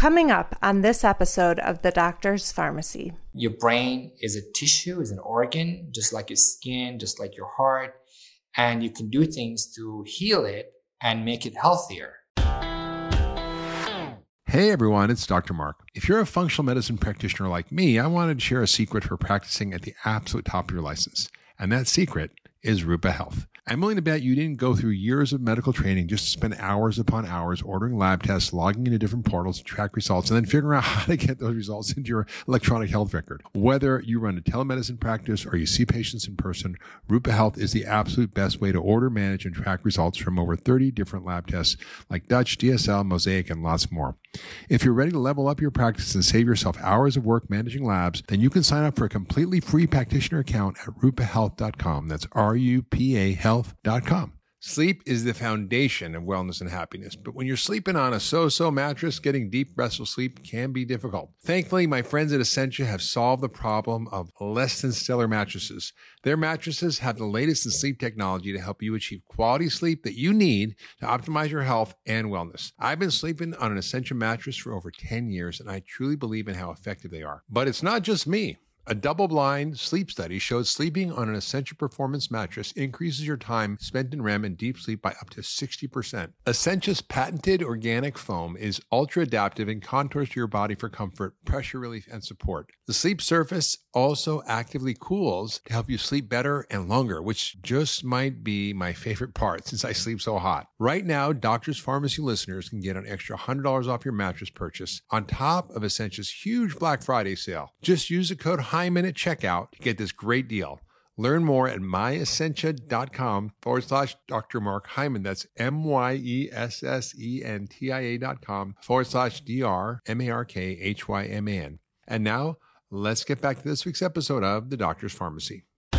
Coming up on this episode of The Doctor's Pharmacy. Your brain is a tissue, is an organ, just like your skin, just like your heart. And you can do things to heal it and make it healthier. Hey everyone, it's Dr. Mark. If you're a functional medicine practitioner like me, I wanted to share a secret for practicing at the absolute top of your license. And that secret is Rupa Health. I'm willing to bet you didn't go through years of medical training just to spend hours upon hours ordering lab tests, logging into different portals to track results, and then figuring out how to get those results into your electronic health record. Whether you run a telemedicine practice or you see patients in person, Rupa Health is the absolute best way to order, manage, and track results from over 30 different lab tests like Dutch, DSL, Mosaic, and lots more. If you're ready to level up your practice and save yourself hours of work managing labs, then you can sign up for a completely free practitioner account at rupahealth.com. That's RUPA health.com. Sleep is the foundation of wellness and happiness, but when you're sleeping on a so-so mattress, getting deep, restful sleep can be difficult. Thankfully, my friends at Essentia have solved the problem of less than stellar mattresses. Their mattresses have the latest in sleep technology to help you achieve quality sleep that you need to optimize your health and wellness. I've been sleeping on an Essentia mattress for over 10 years, and I truly believe in how effective they are. But it's not just me. A double-blind sleep study showed sleeping on an Essentia Performance mattress increases your time spent in REM and deep sleep by up to 60%. Essentia's patented organic foam is ultra-adaptive and contours to your body for comfort, pressure relief, and support. The sleep surface also actively cools to help you sleep better and longer, which just might be my favorite part since I sleep so hot. Right now, Doctor's Pharmacy listeners can get an extra $100 off your mattress purchase on top of Essentia's huge Black Friday sale. Just use the code Hyman at checkout to get this great deal. Learn more at myessentia.com/Dr. Mark Hyman. That's myessentia.com/DrMarkHyman. And now, let's get back to this week's episode of The Doctor's Pharmacy.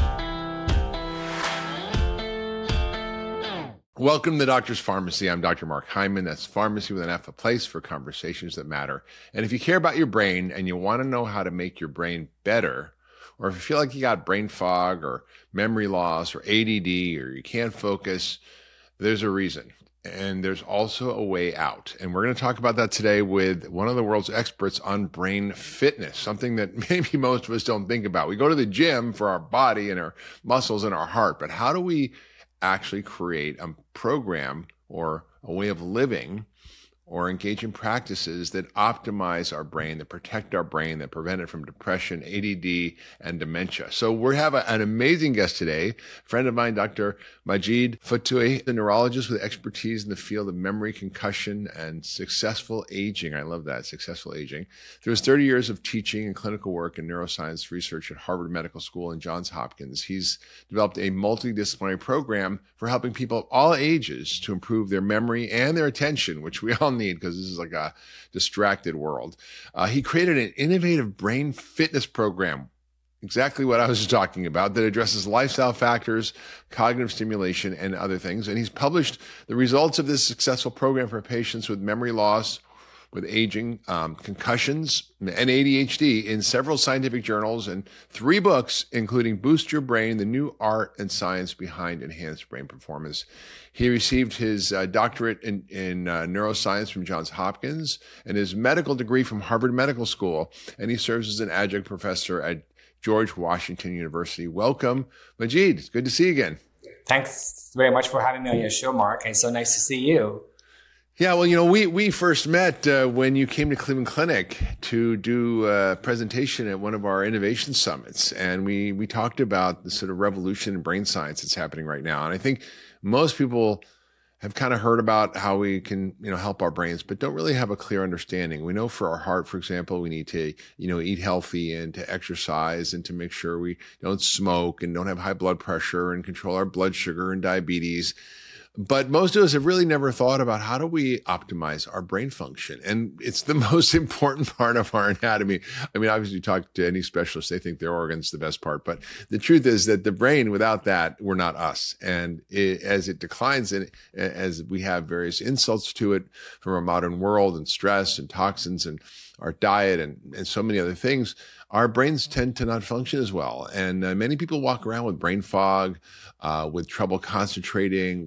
Welcome to The Doctor's Pharmacy. I'm Dr. Mark Hyman. That's pharmacy with an F, a place for conversations that matter. And if you care about your brain and you want to know how to make your brain better, or if you feel like you got brain fog or memory loss or ADD or you can't focus, there's a reason. And there's also a way out. And we're going to talk about that today with one of the world's experts on brain fitness, something that maybe most of us don't think about. We go to the gym for our body and our muscles and our heart, but how do we actually create a program or a way of living or engage in practices that optimize our brain, that protect our brain, that prevent it from depression, ADD, and dementia? So we have an amazing guest today, a friend of mine, Dr. Majid Fatouhi, a neurologist with expertise in the field of memory, concussion, and successful aging. I love that, successful aging. Through his 30 years of teaching and clinical work in neuroscience research at Harvard Medical School and Johns Hopkins, he's developed a multidisciplinary program for helping people of all ages to improve their memory and their attention, which we all need because this is like a distracted world. He created an innovative brain fitness program, exactly what I was talking about, that addresses lifestyle factors, cognitive stimulation, and other things. And he's published the results of this successful program for patients with memory loss, with aging, concussions, and ADHD in several scientific journals and 3 books, including Boost Your Brain, the New Art and Science Behind Enhanced Brain Performance. He received his doctorate in neuroscience from Johns Hopkins and his medical degree from Harvard Medical School, and he serves as an adjunct professor at George Washington University. Welcome, Majid. It's good to see you again. Thanks very much for having me on your show, Mark. It's so nice to see you. Yeah, well, we first met when you came to Cleveland Clinic to do a presentation at one of our innovation summits. And we talked about the sort of revolution in brain science that's happening right now. And I think most people have kind of heard about how we can, help our brains, but don't really have a clear understanding. We know for our heart, for example, we need to, eat healthy and to exercise and to make sure we don't smoke and don't have high blood pressure and control our blood sugar and diabetes. But most of us have really never thought about how do we optimize our brain function. And it's the most important part of our anatomy. I mean, obviously you talk to any specialist, they think their organ's the best part. But the truth is that the brain, without that, we're not us. And as it declines and as we have various insults to it from our modern world and stress and toxins and our diet and so many other things, our brains tend to not function as well. And many people walk around with brain fog, with trouble concentrating, with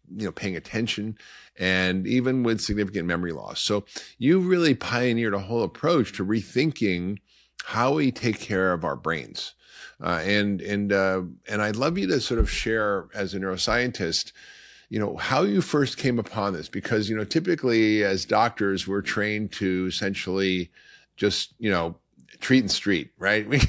paying attention, and even with significant memory loss. So you really pioneered a whole approach to rethinking how we take care of our brains. And I'd love you to sort of share, as a neuroscientist, how you first came upon this, because, typically as doctors, we're trained to essentially just, treat and street, right? We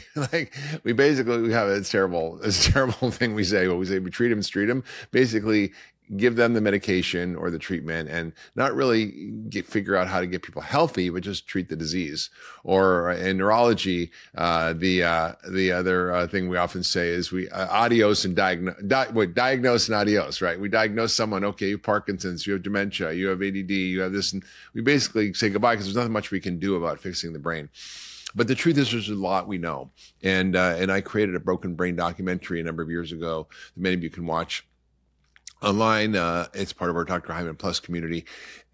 have a terrible thing we say. Well, we say we treat them, street them, basically give them the medication or the treatment and not really figure out how to get people healthy, but just treat the disease. Or in neurology, the other thing we often say is we adios and diagnose and adios, right? We diagnose someone, okay, you have Parkinson's, you have dementia, you have ADD, you have this, and we basically say goodbye because there's nothing much we can do about fixing the brain. But the truth is, there's a lot we know. And I created a Broken Brain documentary a number of years ago that many of you can watch online. It's part of our Dr. Hyman Plus community.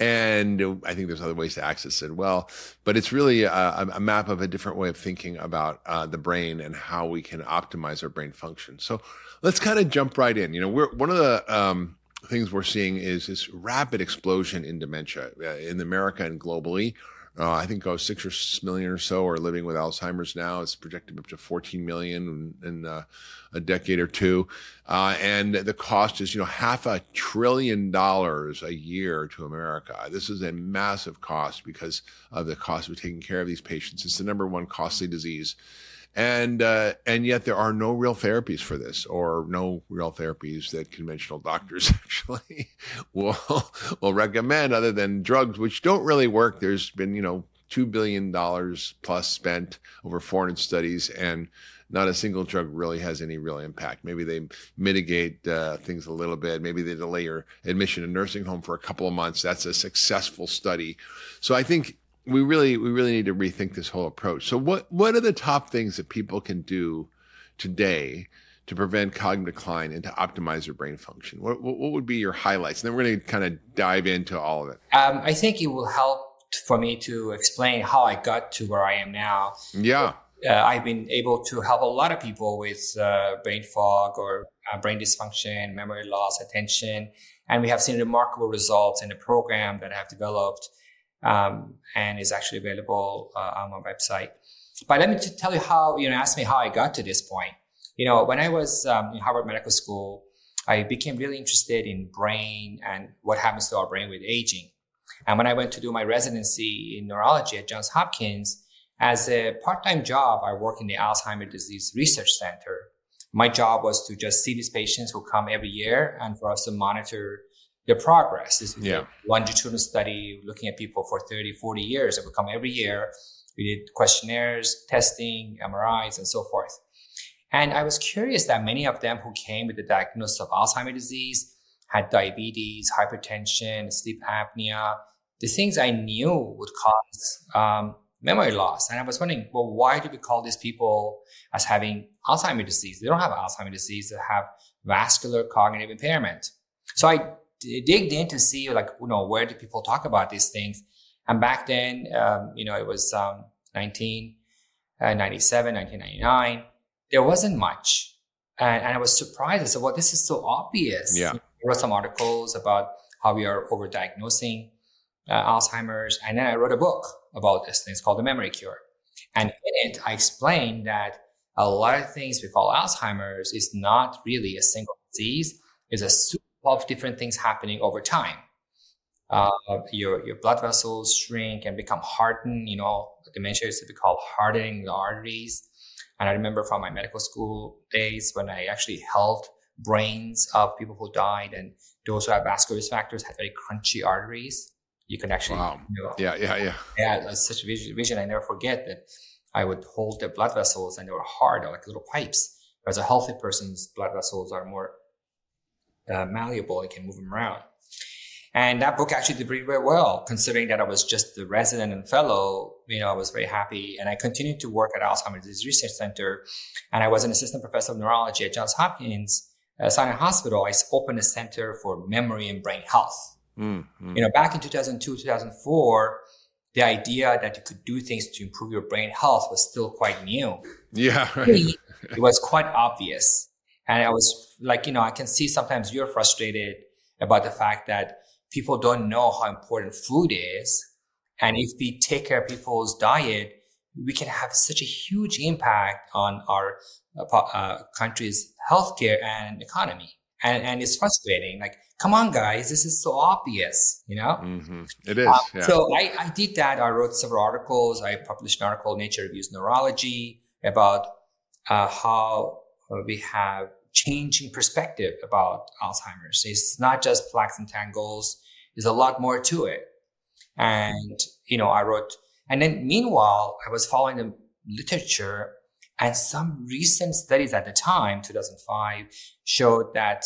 And I think there's other ways to access it well. But it's really a map of a different way of thinking about the brain and how we can optimize our brain function. So let's kind of jump right in. One of the things we're seeing is this rapid explosion in dementia in America and globally. I think 6 or million or so are living with Alzheimer's now. It's projected up to 14 million in a decade or two. And the cost is, $500 billion a year to America. This is a massive cost because of the cost of taking care of these patients. It's the number one costly disease. And yet there are no real therapies for this, or no real therapies that conventional doctors actually will recommend, other than drugs, which don't really work. There's been, $2 billion plus spent over 400 studies, and not a single drug really has any real impact. Maybe they mitigate things a little bit. Maybe they delay your admission to nursing home for a couple of months. That's a successful study. So I think we really need to rethink this whole approach. So what are the top things that people can do today to prevent cognitive decline and to optimize their brain function? What would be your highlights? And then we're going to kind of dive into all of it. I think it will help for me to explain how I got to where I am now. Yeah. I've been able to help a lot of people with brain fog or brain dysfunction, memory loss, attention. And we have seen remarkable results in the program that I have developed. And is actually available on my website. But let me just tell you how, ask me how I got to this point. When I was in Harvard Medical School, I became really interested in brain and what happens to our brain with aging. And when I went to do my residency in neurology at Johns Hopkins, as a part-time job, I work in the Alzheimer's Disease Research Center. My job was to just see these patients who come every year and for us to monitor their progress. This is a longitudinal study looking at people for 30, 40 years that would come every year. We did questionnaires, testing, MRIs, and so forth. And I was curious that many of them who came with the diagnosis of Alzheimer's disease had diabetes, hypertension, sleep apnea, the things I knew would cause memory loss. And I was wondering, well, why do we call these people as having Alzheimer's disease? They don't have Alzheimer's disease. They have vascular cognitive impairment. So I digged in to see, where do people talk about these things? And back then, it was 1997, 1999. There wasn't much. And I was surprised. I said, well, this is so obvious. Yeah. There were some articles about how we are overdiagnosing Alzheimer's. And then I wrote a book about this thing. It's called The Memory Cure. And in it, I explained that a lot of things we call Alzheimer's is not really a single disease. It's a soup of different things happening over time. Your blood vessels shrink and become hardened. Dementia used to be called hardening the arteries. And I remember from my medical school days when I actually held brains of people who died, and those who have vascular risk factors had very crunchy arteries. You can actually, Yeah, it's such a vision. I never forget that I would hold their blood vessels and they were hard, like little pipes. Whereas a healthy person's blood vessels are more malleable. You can move them around. And that book actually did very, very well, considering that I was just the resident and fellow. I was very happy. And I continued to work at Alzheimer's Disease Research Center. And I was an assistant professor of neurology at Johns Hopkins Sinai Hospital. I opened a center for memory and brain health. Mm-hmm. Back in 2002, 2004, the idea that you could do things to improve your brain health was still quite new. Yeah. It was quite obvious. And I was I can see sometimes you're frustrated about the fact that people don't know how important food is. And if we take care of people's diet, we can have such a huge impact on our country's healthcare and economy. And it's frustrating. Like, come on, guys, this is so obvious, you know? Mm-hmm. It is. Yeah. So I did that. I wrote several articles. I published an article in Nature Reviews Neurology about how we have changing perspective about Alzheimer's. It's not just plaques and tangles. There's a lot more to it. And, I wrote, and then meanwhile, I was following the literature, and some recent studies at the time, 2005, showed that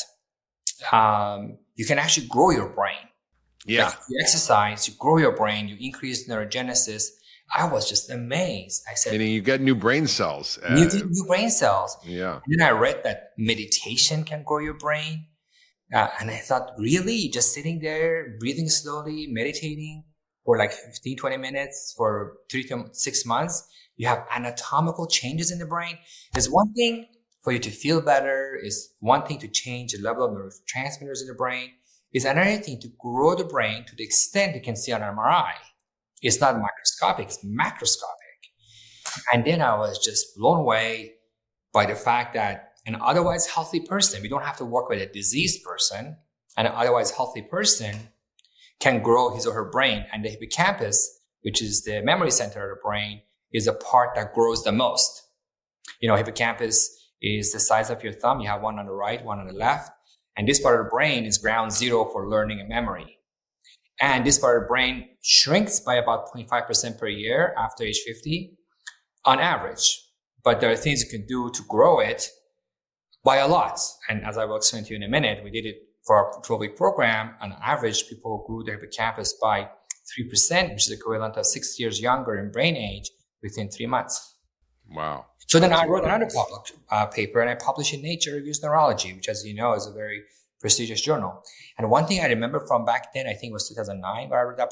you can actually grow your brain. Yeah. Like, you exercise, you grow your brain, you increase neurogenesis. I was just amazed. I said, and you get new brain cells. New brain cells. Yeah. And then I read that meditation can grow your brain. And I thought, really? Just sitting there, breathing slowly, meditating for like 15, 20 minutes for 3 to 6 months, you have anatomical changes in the brain. There's one thing for you to feel better, is one thing to change the level of neurotransmitters in the brain, is another thing to grow the brain to the extent you can see on an MRI. It's not microscopic, it's macroscopic. And then I was just blown away by the fact that an otherwise healthy person, we don't have to work with a diseased person, an otherwise healthy person can grow his or her brain. And the hippocampus, which is the memory center of the brain, is the part that grows the most. Hippocampus is the size of your thumb. You have one on the right, one on the left. And this part of the brain is ground zero for learning and memory. And this part of the brain shrinks by about 0.5% per year after age 50 on average. But there are things you can do to grow it by a lot. And as I will explain to you in a minute, we did it for our 12-week program. On average, people grew their hippocampus by 3%, which is equivalent of 6 years younger in brain age within 3 months. Wow. So then I wrote another paper, and I published in Nature Reviews Neurology, which, as you know, is a very prestigious journal. And one thing I remember from back then, I think it was 2009, where I wrote that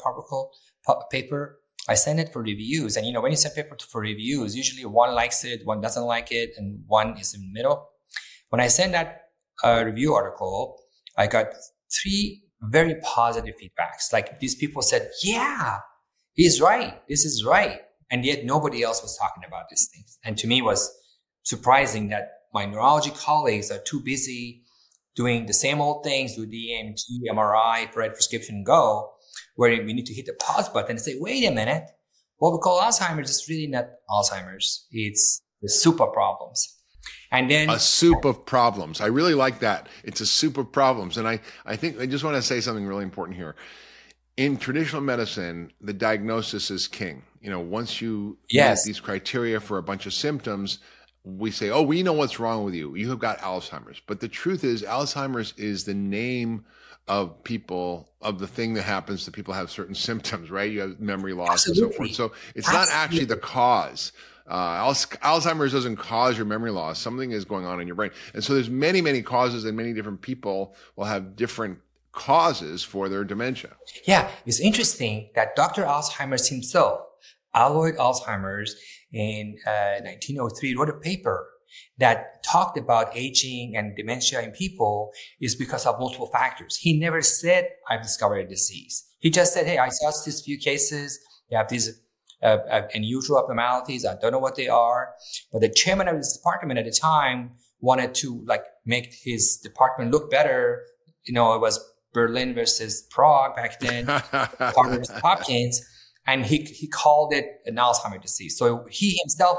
paper, I sent it for reviews. And, when you send paper for reviews, usually one likes it, one doesn't like it, and one is in the middle. When I sent that review article, I got 3 very positive feedbacks. Like, these people said, yeah, he's right. This is right. And yet nobody else was talking about these things. And to me, it was surprising that my neurology colleagues are too busy doing the same old things, do the EMG, MRI, write prescription, and go, where we need to hit the pause button and say, wait a minute, what we call Alzheimer's is really not Alzheimer's. It's the soup of problems. And then a soup of problems. I really like that. It's a soup of problems. And I think I just want to say something really important here. In traditional medicine, the diagnosis is king. Once you meet these criteria for a bunch of symptoms, we say, oh, we know what's wrong with you. You have got Alzheimer's. But the truth is, Alzheimer's is the name of the thing that happens to people who have certain symptoms, right? You have memory loss and so forth. So it's not actually the cause. Alzheimer's doesn't cause your memory loss. Something is going on in your brain. And so there's many, many causes, and many different people will have different causes for their dementia. Yeah, it's interesting that Dr. Alzheimer's himself, Alois Alzheimer's, in 1903 wrote a paper that talked about aging and dementia in people is because of multiple factors. He never said, I've discovered a disease. He just said, hey, I saw these few cases. You have these unusual abnormalities. I don't know what they are. But the chairman of his department at the time wanted to make his department look better. It was Berlin versus Prague back then, Harvard versus Hopkins. And he called it an Alzheimer's disease. So he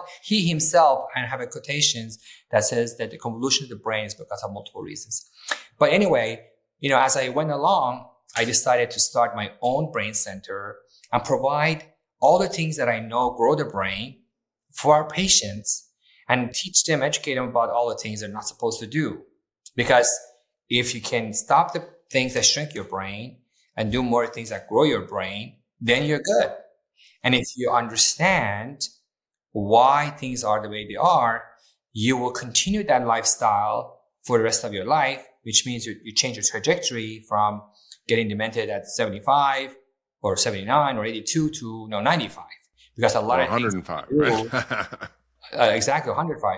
himself, and I have a quotations that says that the convolution of the brain is because of multiple reasons. But anyway, as I went along, I decided to start my own brain center and provide all the things that I know grow the brain for our patients and teach them, educate them about all the things they're not supposed to do. Because if you can stop the things that shrink your brain and do more things that grow your brain, then you're good. And if you understand why things are the way they are, you will continue that lifestyle for the rest of your life, which means you change your trajectory from getting demented at 75 or 79 or 82 to 95. Because a lot of 105, things right? Exactly,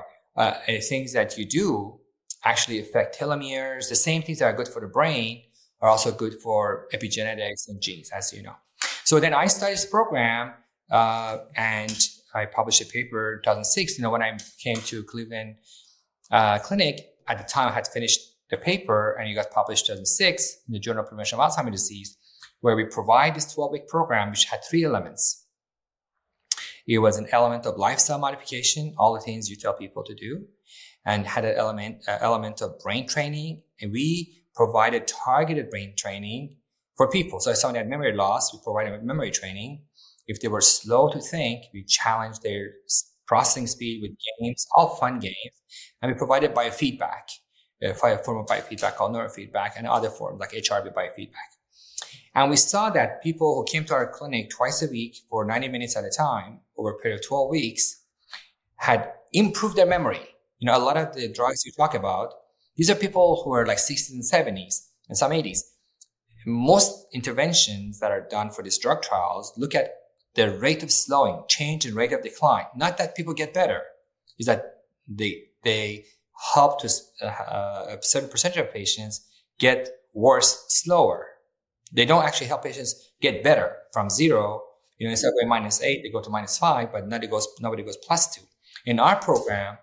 105. Things that you do actually affect telomeres, the same things that are good for the brain are also good for epigenetics and genes, as you know. So then I started this program, and I published a paper in 2006. When I came to Cleveland Clinic, at the time I had finished the paper, and it got published in 2006 in the Journal of Prevention of Alzheimer's Disease, where we provide this 12-week program, which had 3 elements. It was an element of lifestyle modification, all the things you tell people to do, and had an element of brain training. And we provided targeted brain training for people. So if someone had memory loss, we provided memory training. If they were slow to think, we challenged their processing speed with games, all fun games. And we provided biofeedback, a form of biofeedback called neurofeedback, and other forms like HRV biofeedback. And we saw that people who came to our clinic twice a week for 90 minutes at a time over a period of 12 weeks had improved their memory. A lot of the drugs you talk about, these are people who are like 60s and 70s and some 80s. Most interventions that are done for these drug trials look at the rate of slowing, change in rate of decline. Not that people get better, is that they help to a certain percentage of patients get worse slower. They don't actually help patients get better from 0. Instead of going -8, they go to -5, but nobody goes +2. In our program,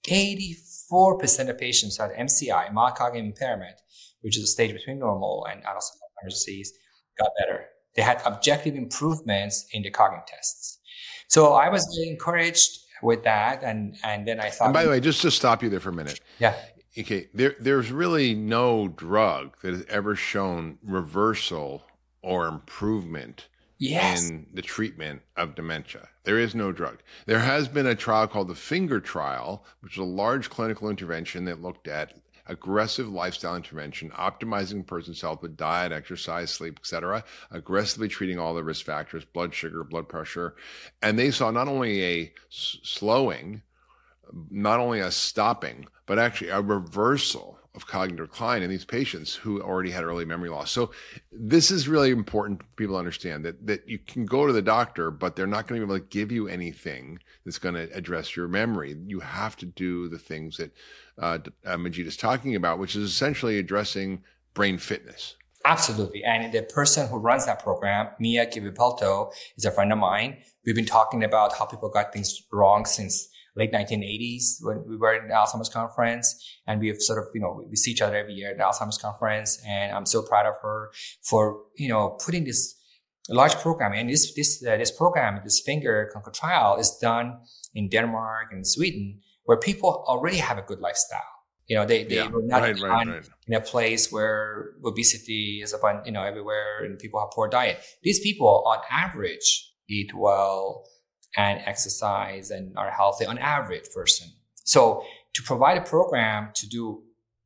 84% of patients who had MCI, mild cognitive impairment, which is a stage between normal and Alzheimer's disease, got better. They had objective improvements in the cognitive tests. So I was very encouraged with that, and then I thought. And by the way, just to stop you there for a minute. Yeah. Okay, there's really no drug that has ever shown reversal or improvement in the treatment of dementia. There is no drug. There has been a trial called the FINGER trial, which is a large clinical intervention that looked at aggressive lifestyle intervention, optimizing a person's health with diet, exercise, sleep, etc., aggressively treating all the risk factors, blood sugar, blood pressure. And they saw not only a slowing, not only a stopping, but actually a reversal of cognitive decline in these patients who already had early memory loss. So this is really important for people to understand that you can go to the doctor, but they're not going to be able to give you anything that's going to address your memory. You have to do the things that Majid is talking about, which is essentially addressing brain fitness. Absolutely. And the person who runs that program, Mia Kivipalto, is a friend of mine. We've been talking about how people got things wrong since late 1980s when we were at the Alzheimer's conference, and we have sort of, we see each other every year at the Alzheimer's conference. And I'm so proud of her for, putting this large program. And this program, this FINGER clinical trial, is done in Denmark and Sweden, where people already have a good lifestyle. They were not in a place where obesity is everywhere and people have poor diet. These people on average eat well and exercise and are healthy on average person. So to provide a program to do,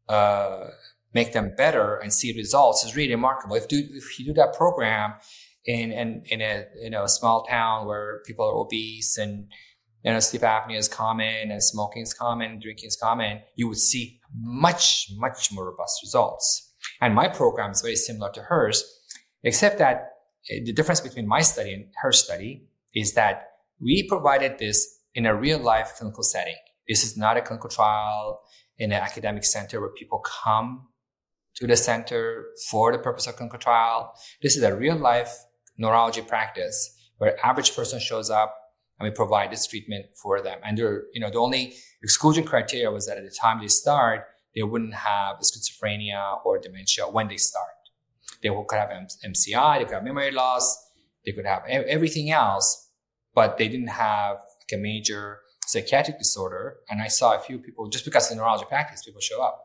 make them better and see results is really remarkable. If you do that program in a small town where people are obese and sleep apnea is common and smoking is common, drinking is common, you would see much, much more robust results. And my program is very similar to hers, except that the difference between my study and her study is that we provided this in a real life clinical setting. This is not a clinical trial in an academic center where people come to the center for the purpose of clinical trial. This is a real life neurology practice where average person shows up and we provide this treatment for them. And the only exclusion criteria was that at the time they start, they wouldn't have schizophrenia or dementia when they start. They could have MCI, they could have memory loss, they could have everything else, but they didn't have a major psychiatric disorder. And I saw a few people, just because of the neurology practice, people show up.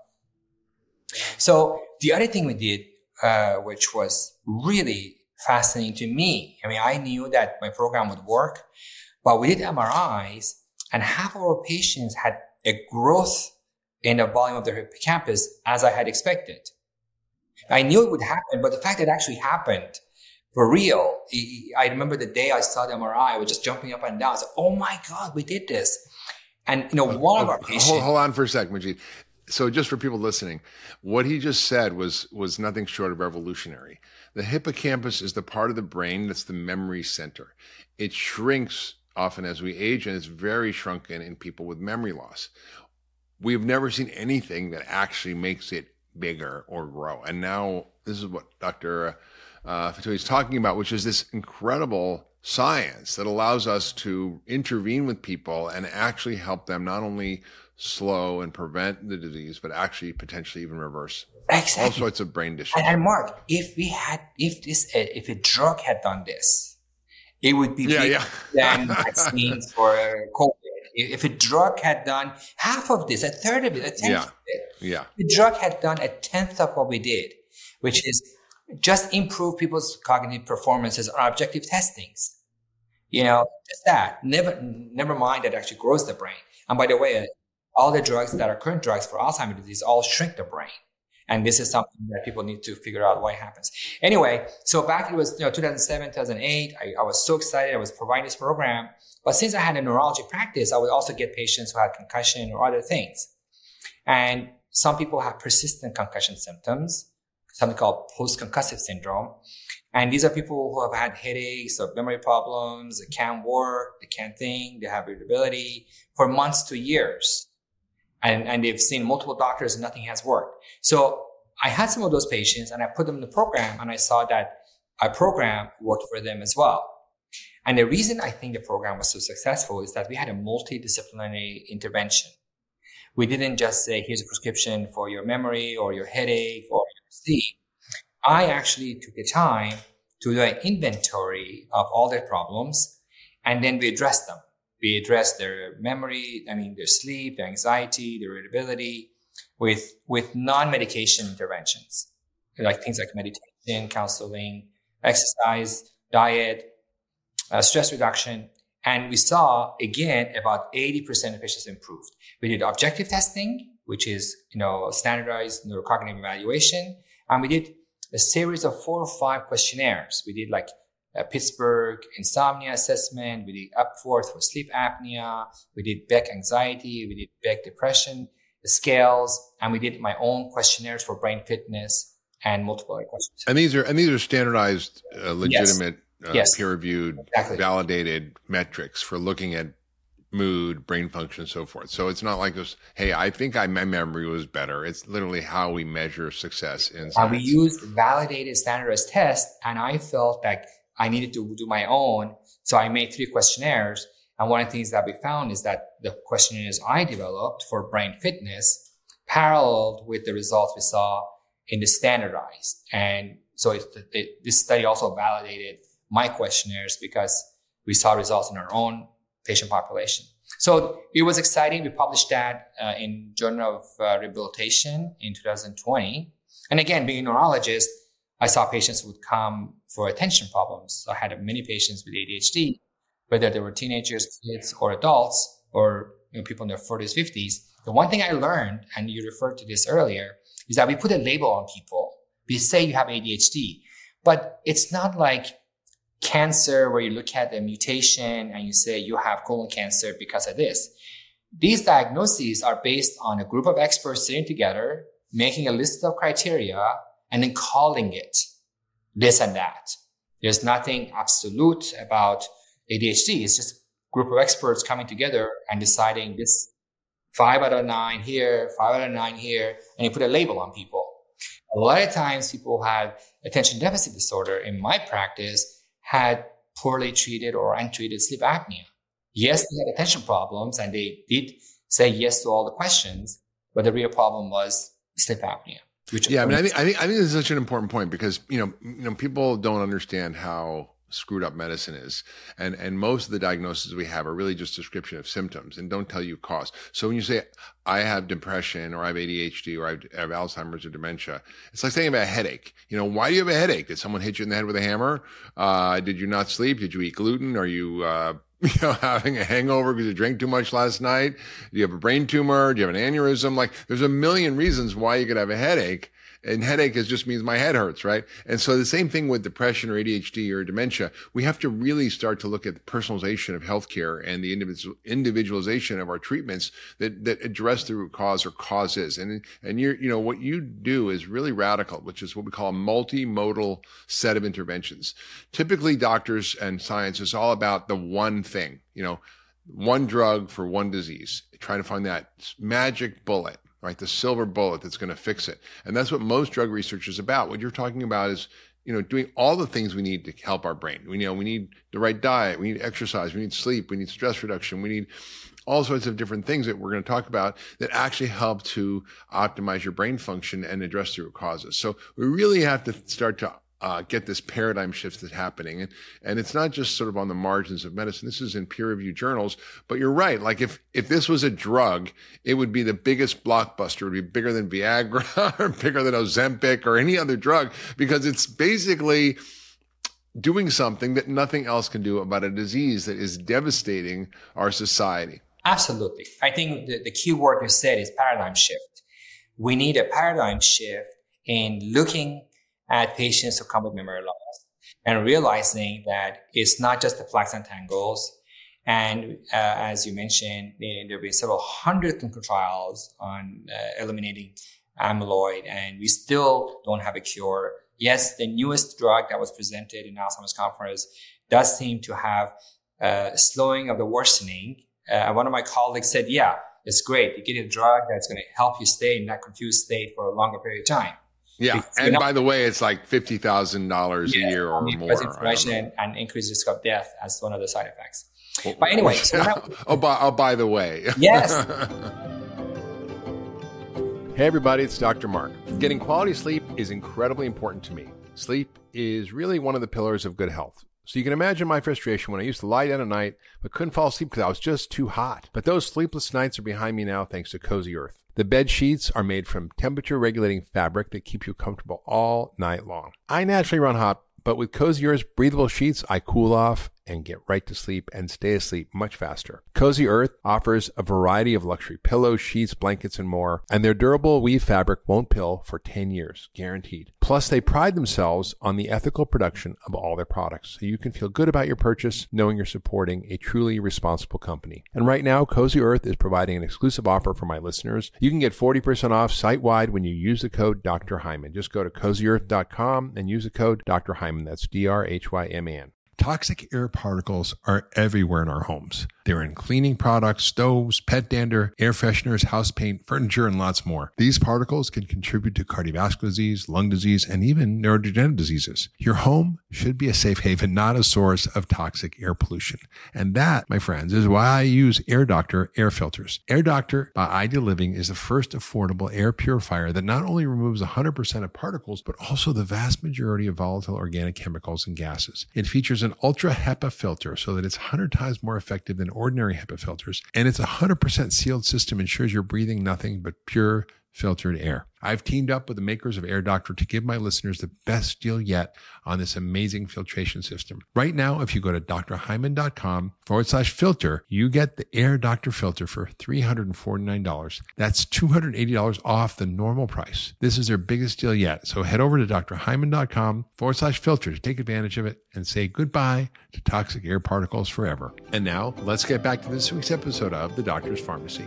So the other thing we did, which was really fascinating to me, I knew that my program would work, but we did MRIs, and half of our patients had a growth in the volume of their hippocampus as I had expected. I knew it would happen, but the fact that it actually happened for real, I remember the day I saw the MRI, I was just jumping up and down. I said, "Oh my God, we did this!" And one of our patients. Hold on for a sec, Majid. So just for people listening, what he just said was nothing short of revolutionary. The hippocampus is the part of the brain that's the memory center. It shrinks often as we age, and it's very shrunken in people with memory loss. We've never seen anything that actually makes it bigger or grow. And now this is what Dr. Fatui is talking about, which is this incredible science that allows us to intervene with people and actually help them not only slow and prevent the disease, but actually potentially even reverse all sorts of brain issues. And Mark, if a drug had done this, it would be bigger than vaccines for COVID. If a drug had done half of this, a third of it, a tenth of it, the drug had done a tenth of what we did, which is just improve people's cognitive performances on objective testings. Just that. Never mind that actually grows the brain. And by the way, all the drugs that are current drugs for Alzheimer's disease all shrink the brain. And this is something that people need to figure out why it happens. Anyway, so back it was 2007, 2008. I was so excited. I was providing this program. But since I had a neurology practice, I would also get patients who had concussion or other things. And some people have persistent concussion symptoms, something called post-concussive syndrome. And these are people who have had headaches or memory problems, they can't work, they can't think, they have irritability for months to years. And they've seen multiple doctors and nothing has worked. So I had some of those patients and I put them in the program and I saw that our program worked for them as well. And the reason I think the program was so successful is that we had a multidisciplinary intervention. We didn't just say, here's a prescription for your memory or your headache or your sleep. I actually took the time to do an inventory of all their problems and then we addressed them. We addressed their memory, their sleep, their anxiety, their irritability with non-medication interventions, like things like meditation, counseling, exercise, diet, stress reduction. And we saw, again, about 80% of patients improved. We did objective testing, which is, standardized neurocognitive evaluation. And we did a series of 4 or 5 questionnaires. We did like a Pittsburgh insomnia assessment. We did Epworth for sleep apnea. We did Beck anxiety. We did Beck depression scales. And we did my own questionnaires for brain fitness and multiple other questions. And these are standardized, legitimate, peer-reviewed, validated metrics for looking at mood, brain function, and so forth. So it's not like this, hey, I think my memory was better. It's literally how we measure success in science. And we used validated standardized tests, and I felt like I needed to do my own. So I made 3 questionnaires. And one of the things that we found is that the questionnaires I developed for brain fitness paralleled with the results we saw in the standardized. And so this study also validated my questionnaires because we saw results in our own patient population. So it was exciting. We published that in Journal of Rehabilitation in 2020. And again, being a neurologist, I saw patients who would come for attention problems. So I had many patients with ADHD, whether they were teenagers, kids, or adults, or people in their 40s, 50s. The one thing I learned, and you referred to this earlier, is that we put a label on people. We say you have ADHD, but it's not like cancer where you look at the mutation and you say you have colon cancer because of this. These diagnoses are based on a group of experts sitting together, making a list of criteria, and then calling it this and that. There's nothing absolute about ADHD. It's just a group of experts coming together and deciding this 5 out of 9 here, 5 out of 9 here, and you put a label on people. A lot of times people who have attention deficit disorder in my practice had poorly treated or untreated sleep apnea. Yes, they had attention problems and they did say yes to all the questions, but the real problem was sleep apnea. I think this is such an important point because people don't understand how screwed up medicine is, and most of the diagnoses we have are really just description of symptoms and don't tell you cause. So when you say I have depression or I have ADHD or I have Alzheimer's or dementia, it's like saying about a headache. Why do you have a headache? Did someone hit you in the head with a hammer? Did you not sleep? Did you eat gluten? Are you having a hangover because you drank too much last night? Do you have a brain tumor? Do you have an aneurysm? Like there's a million reasons why you could have a headache. And headache just means my head hurts, right? And so the same thing with depression or ADHD or dementia. We have to really start to look at the personalization of healthcare and the individualization of our treatments that address the root cause or causes. And what you do is really radical, which is what we call a multimodal set of interventions. Typically, doctors and science is all about the one thing, one drug for one disease, trying to find that magic bullet. right? The silver bullet that's going to fix it. And that's what most drug research is about. What you're talking about is, doing all the things we need to help our brain. We need the right diet, we need exercise, we need sleep, we need stress reduction, we need all sorts of different things that we're going to talk about that actually help to optimize your brain function and address the root causes. So we really have to start to get this paradigm shift that's happening. And it's not just sort of on the margins of medicine. This is in peer-reviewed journals. But you're right. Like if this was a drug, it would be the biggest blockbuster. It would be bigger than Viagra or bigger than Ozempic or any other drug, because it's basically doing something that nothing else can do about a disease that is devastating our society. Absolutely. I think the key word you said is paradigm shift. We need a paradigm shift in looking at patients who come with memory loss and realizing that it's not just the plaques and tangles. And as you mentioned, there have been several hundred clinical trials on eliminating amyloid, and we still don't have a cure. Yes, the newest drug that was presented in Alzheimer's conference does seem to have slowing of the worsening. One of my colleagues said, yeah, it's great. You get a drug that's going to help you stay in that confused state for a longer period of time. Yeah. And by the way, it's like $50,000 a year or more. Inflammation and increased risk of death as one of the side effects. But anyway. By the way. Yes. Hey, everybody, it's Dr. Mark. Getting quality sleep is incredibly important to me. Sleep is really one of the pillars of good health. So you can imagine my frustration when I used to lie down at night but couldn't fall asleep because I was just too hot. But those sleepless nights are behind me now thanks to Cozy Earth. The bed sheets are made from temperature-regulating fabric that keep you comfortable all night long. I naturally run hot, but with Cozy Earth's breathable sheets, I cool off and get right to sleep and stay asleep much faster. Cozy Earth offers a variety of luxury pillows, sheets, blankets, and more, and their durable weave fabric won't pill for 10 years, guaranteed. Plus, they pride themselves on the ethical production of all their products, so you can feel good about your purchase knowing you're supporting a truly responsible company. And right now, Cozy Earth is providing an exclusive offer for my listeners. You can get 40% off site-wide when you use the code Dr. Hyman. Just go to CozyEarth.com and use the code Dr. Hyman. That's DrHyman. Toxic air particles are everywhere in our homes. They're in cleaning products, stoves, pet dander, air fresheners, house paint, furniture, and lots more. These particles can contribute to cardiovascular disease, lung disease, and even neurodegenerative diseases. Your home should be a safe haven, not a source of toxic air pollution. And that, my friends, is why I use Air Doctor air filters. Air Doctor by Ideal Living is the first affordable air purifier that not only removes 100% of particles, but also the vast majority of volatile organic chemicals and gases. It features an ultra HEPA filter so that it's 100 times more effective than ordinary HEPA filters, and its 100% sealed system ensures you're breathing nothing but pure filtered air. I've teamed up with the makers of Air Doctor to give my listeners the best deal yet on this amazing filtration system. Right now, if you go to drhyman.com/filter, you get the Air Doctor filter for $349. That's $280 off the normal price. This is their biggest deal yet. So head over to drhyman.com/filter to take advantage of it and say goodbye to toxic air particles forever. And now let's get back to this week's episode of The Doctor's Pharmacy.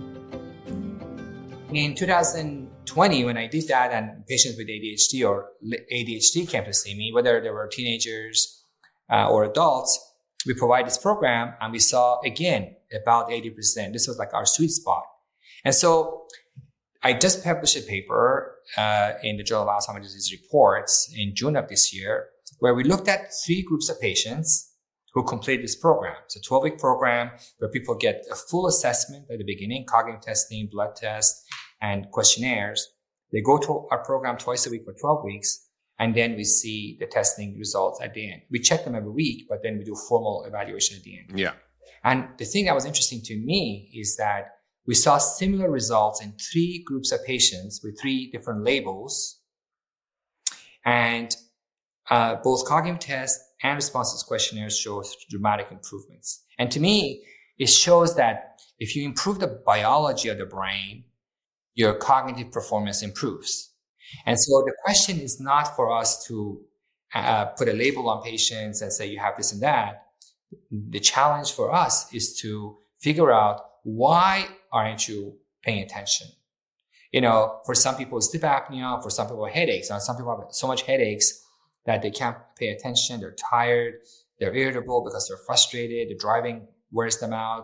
In 2020, when I did that and patients with ADHD or ADHD came to see me, whether they were teenagers or adults, we provide this program and we saw, again, about 80%. This was like our sweet spot. And so I just published a paper in the Journal of Alzheimer's Disease Reports in June of this year, where we looked at 3 groups of patients who complete this program. It's a 12-week program where people get a full assessment at the beginning, cognitive testing, blood tests, and questionnaires. They go to our program twice a week for 12 weeks, and then we see the testing results at the end. We check them every week, but then we do formal evaluation at the end. Yeah. And the thing that was interesting to me is that we saw similar results in 3 groups of patients with 3 different labels. And both cognitive tests and responses questionnaires show dramatic improvements. And to me, it shows that if you improve the biology of the brain, your cognitive performance improves. And so the question is not for us to put a label on patients and say you have this and that. The challenge for us is to figure out, why aren't you paying attention? For some people it's sleep apnea, for some people headaches. And some people have so much headaches that they can't pay attention. They're tired. They're irritable because they're frustrated. The driving wears them out.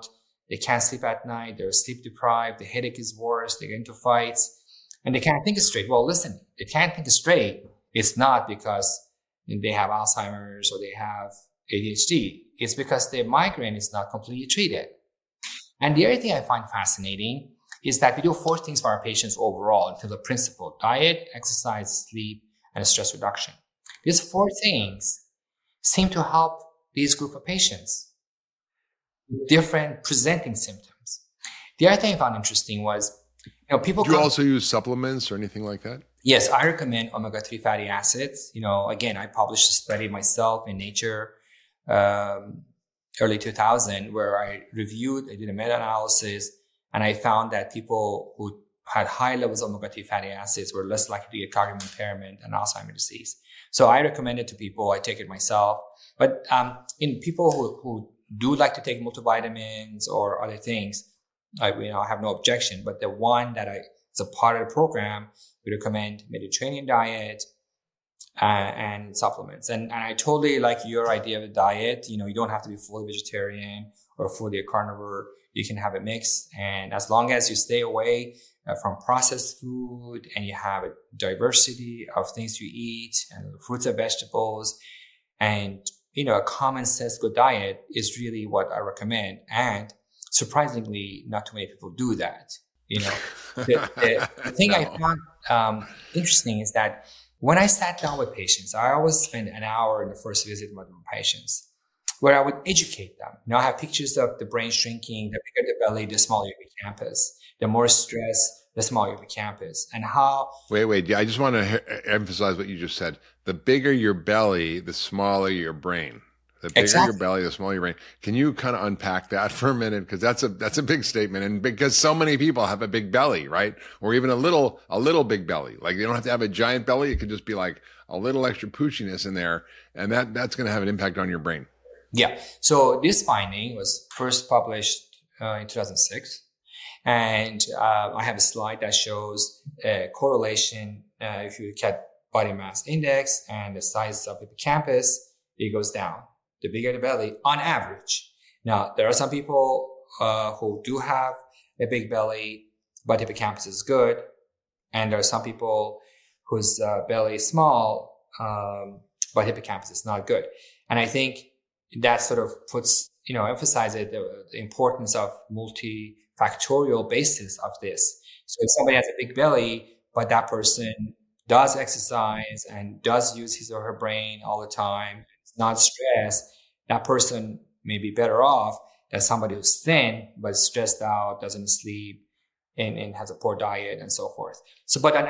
They can't sleep at night. They're sleep deprived. The headache is worse. They get into fights and they can't think straight. Well, listen, they can't think straight. It's not because they have Alzheimer's or they have ADHD. It's because their migraine is not completely treated. And the other thing I find fascinating is that we do 4 things for our patients overall in terms of principle: diet, exercise, sleep, and stress reduction. These 4 things seem to help these group of patients with different presenting symptoms. The other thing I found interesting was, people... Do you also use supplements or anything like that? Yes, I recommend omega-3 fatty acids. Again, I published a study myself in Nature early 2000 where I did a meta-analysis, and I found that people who had high levels of omega-3 fatty acids were less likely to get cognitive impairment and Alzheimer's disease. So I recommend it to people. I take it myself. But in people who do like to take multivitamins or other things, I have no objection. But the one that as a part of the program, we recommend Mediterranean diet and supplements. And I totally like your idea of a diet. You don't have to be fully vegetarian or fully a carnivore. You can have a mix. And as long as you stay away from processed food and you have a diversity of things you eat and fruits and vegetables, and a common sense good diet is really what I recommend. And surprisingly, not too many people do that. The thing I found interesting is that when I sat down with patients, I always spend an hour in the first visit with my patients where I would educate them. I have pictures of the brain shrinking. The bigger the belly, the smaller your hippocampus. The more stress, the smaller your hippocampus. And how... Wait. Yeah, I just want to emphasize what you just said. The bigger your belly, the smaller your brain. The bigger your belly, the smaller your brain. Can you kind of unpack that for a minute? Because that's a big statement. And because so many people have a big belly, right? Or even a little big belly. Like they don't have to have a giant belly. It could just be like a little extra poochiness in there. And that's going to have an impact on your brain. Yeah. So this finding was first published in 2006. And I have a slide that shows a correlation. If you look at body mass index and the size of the hippocampus, it goes down. The bigger the belly, on average. Now, there are some people who do have a big belly, but hippocampus is good. And there are some people whose belly is small, but hippocampus is not good. And I think that sort of emphasizes the importance of multifactorial basis of this. So if somebody has a big belly, but that person does exercise and does use his or her brain all the time, not stressed, that person may be better off than somebody who's thin, but stressed out, doesn't sleep, and has a poor diet and so forth. So, but on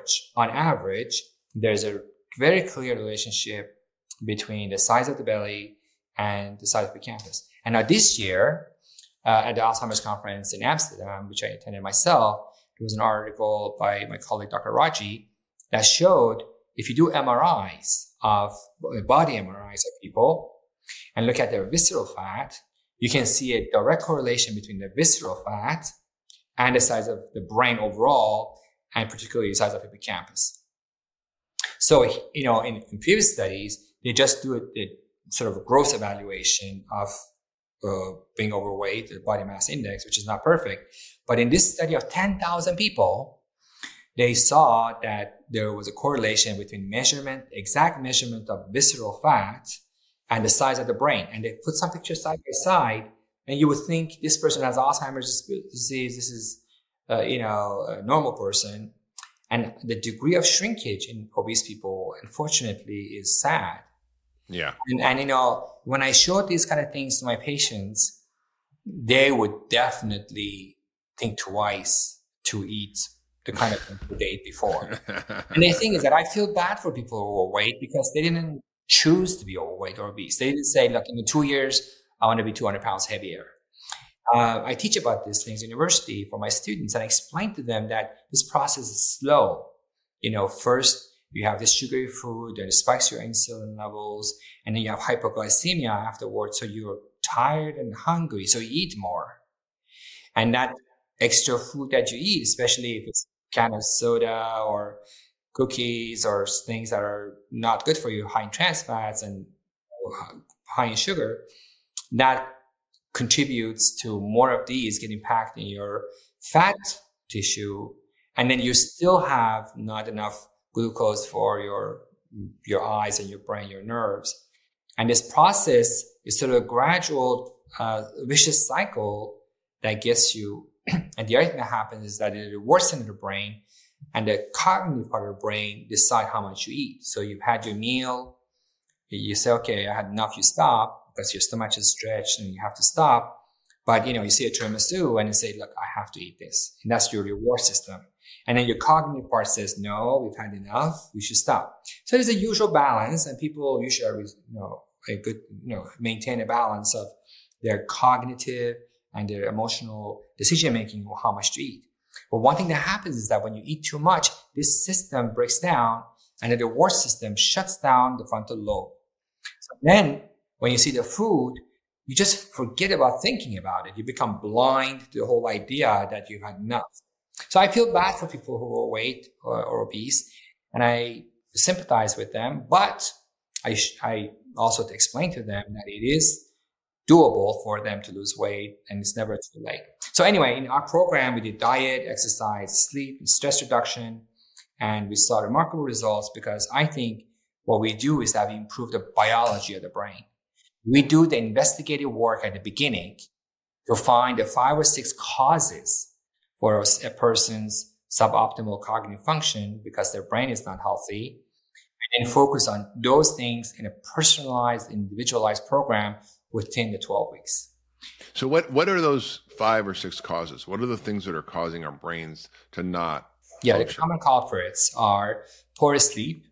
average, there's a very clear relationship between the size of the belly and the size of the hippocampus. And now this year, at the Alzheimer's conference in Amsterdam, which I attended myself, there was an article by my colleague, Dr. Raji, that showed if you do MRIs of body MRIs of people and look at their visceral fat, you can see a direct correlation between the visceral fat and the size of the brain overall, and particularly the size of the hippocampus. So, in previous studies, they just do a sort of gross evaluation of being overweight, the body mass index, which is not perfect. But in this study of 10,000 people, they saw that there was a correlation between exact measurement of visceral fat and the size of the brain. And they put some pictures side by side, and you would think this person has Alzheimer's disease. This is, a normal person. And the degree of shrinkage in obese people, unfortunately, is sad. Yeah. And when I showed these kind of things to my patients, they would definitely think twice to eat the kind of thing they ate before. And the thing is that I feel bad for people who are overweight because they didn't choose to be overweight or obese. They didn't say, look, in 2 years, I want to be 200 pounds heavier. I teach about these things in university for my students, and I explain to them that this process is slow. First you have this sugary food that spikes your insulin levels, and then you have hypoglycemia afterwards. So you're tired and hungry, so you eat more. And that extra food that you eat, especially if it's kind of soda or cookies or things that are not good for you, high in trans fats and high in sugar, that contributes to more of these getting packed in your fat tissue. And then you still have not enough glucose for your eyes and your brain, your nerves. And this process is sort of a gradual, vicious cycle that gets you. And the other thing that happens is that it worsens the brain, and the cognitive part of the brain decide how much you eat. So you've had your meal, you say, okay, I had enough, you stop because your stomach is stretched and you have to stop. But, you see a tiramisu and you say, look, I have to eat this. And that's your reward system. And then your cognitive part says, no, we've had enough, we should stop. So there's a usual balance, and people usually are, maintain a balance of their cognitive and their emotional decision-making or how much to eat. But one thing that happens is that when you eat too much, this system breaks down and the reward system shuts down the frontal lobe. So then when you see the food, you just forget about thinking about it. You become blind to the whole idea that you've had enough. So I feel bad for people who are overweight or obese, and I sympathize with them, but I also explain to them that it is doable for them to lose weight, and it's never too late. So anyway, in our program, we did diet, exercise, sleep, and stress reduction, and we saw remarkable results because I think what we do is that we improve the biology of the brain. We do the investigative work at the beginning to find the 5 or 6 causes for a person's suboptimal cognitive function because their brain is not healthy, and then focus on those things in a personalized, individualized program within the 12 weeks. So what are those 5 or 6 causes? What are the things that are causing our brains to not function? The common culprits are poor sleep.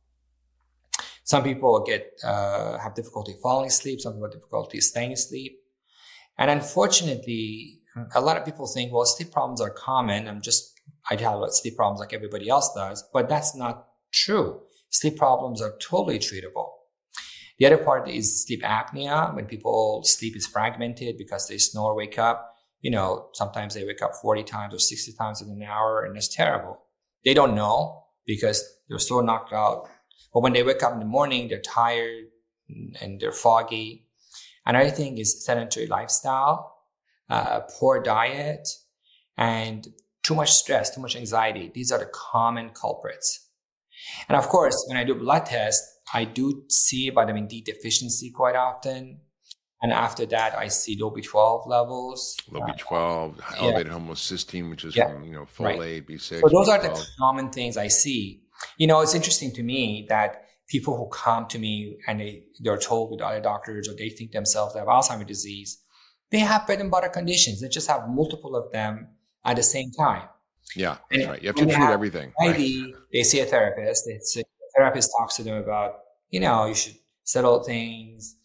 Some people have difficulty falling asleep. Some people have difficulty staying asleep. And unfortunately, a lot of people think, well, sleep problems are common. I have sleep problems like everybody else does, but that's not true. Sleep problems are totally treatable. The other part is sleep apnea. When people sleep is fragmented because they snore, wake up. Sometimes they wake up 40 times or 60 times in an hour, and it's terrible. They don't know because they're so knocked out. But when they wake up in the morning, they're tired and they're foggy. Another thing is sedentary lifestyle, poor diet, and too much stress, too much anxiety. These are the common culprits. And of course, when I do blood tests, I do see vitamin D deficiency quite often. And after that, I see low B12 levels. Low B12, elevated homocysteine, which is from folate, right. B6. So those B12. are the common things I see. It's interesting to me that people who come to me and they're told with other doctors, or they think themselves they have Alzheimer's disease, they have bread and butter conditions. They just have multiple of them at the same time. Yeah, that's right. You have to treat everything. Right? They see a therapist. The therapist talks to them about, you should settle things.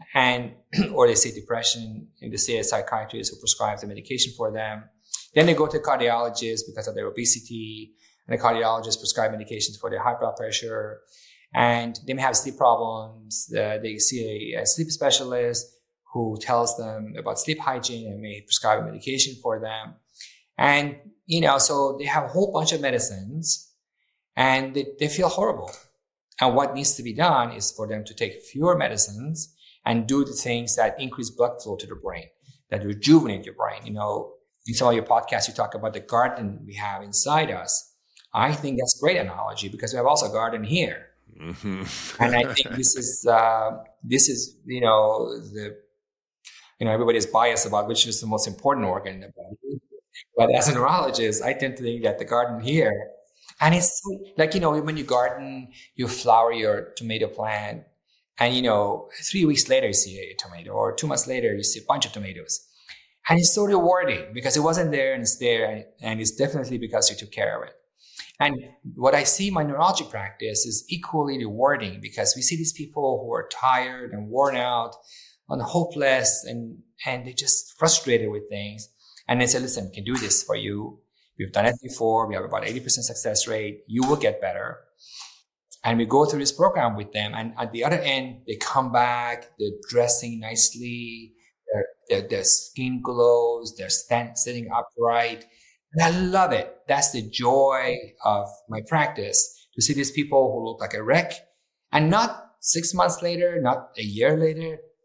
Or they see depression, and they see a psychiatrist who prescribes the medication for them. Then they go to a cardiologist because of their obesity, and the cardiologist prescribes medications for their high blood pressure. And they may have sleep problems. They see a sleep specialist who tells them about sleep hygiene and may prescribe a medication for them. And, so they have a whole bunch of medicines and they feel horrible. And what needs to be done is for them to take fewer medicines and do the things that increase blood flow to the brain, that rejuvenate your brain. In some of your podcasts, you talk about the garden we have inside us. I think that's a great analogy because we have also a garden here. Mm-hmm. And I think this is everybody's biased about which is the most important organ in the body. But as a neurologist, I tend to think that the garden here, and it's like, when you garden, you flower your tomato plant, and 3 weeks later you see a tomato, or 2 months later you see a bunch of tomatoes. And it's so rewarding because it wasn't there and it's there, and it's definitely because you took care of it. And what I see in my neurology practice is equally rewarding because we see these people who are tired and worn out and hopeless and they're just frustrated with things. And they say, listen, we can do this for you. We've done it before. We have about 80% success rate. You will get better. And we go through this program with them. And at the other end, they come back, they're dressing nicely, their skin glows, they're sitting upright. And I love it. That's the joy of my practice, to see these people who look like a wreck, and not 6 months later, not a year later,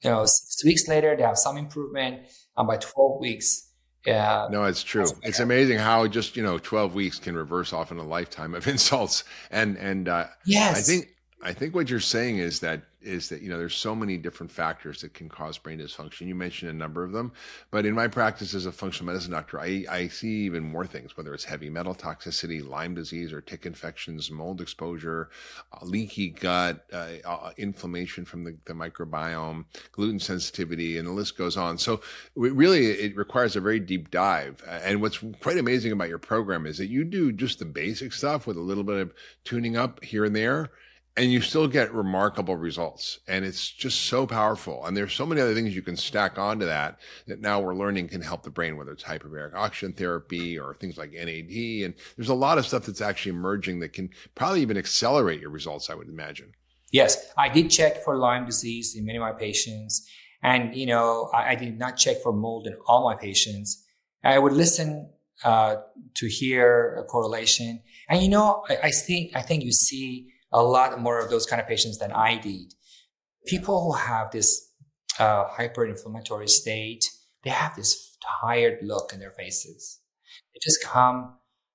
6 weeks later, they have some improvement. And by 12 weeks, no, it's true. It's amazing how just 12 weeks can reverse often a lifetime of insults. And yes. I think what you're saying is that there's so many different factors that can cause brain dysfunction. You mentioned a number of them, but in my practice as a functional medicine doctor, I see even more things, whether it's heavy metal toxicity, Lyme disease or tick infections, mold exposure, leaky gut, inflammation from the microbiome, gluten sensitivity, and the list goes on. So it requires a very deep dive. And what's quite amazing about your program is that you do just the basic stuff with a little bit of tuning up here and there, and you still get remarkable results. And it's just so powerful. And there's so many other things you can stack onto that now we're learning can help the brain, whether it's hyperbaric oxygen therapy or things like NAD. And there's a lot of stuff that's actually emerging that can probably even accelerate your results, I would imagine. Yes, I did check for Lyme disease in many of my patients. And, I did not check for mold in all my patients. I would listen to hear a correlation. And, I think you see a lot more of those kind of patients than I did. People who have this hyperinflammatory state, they have this tired look in their faces. They just come,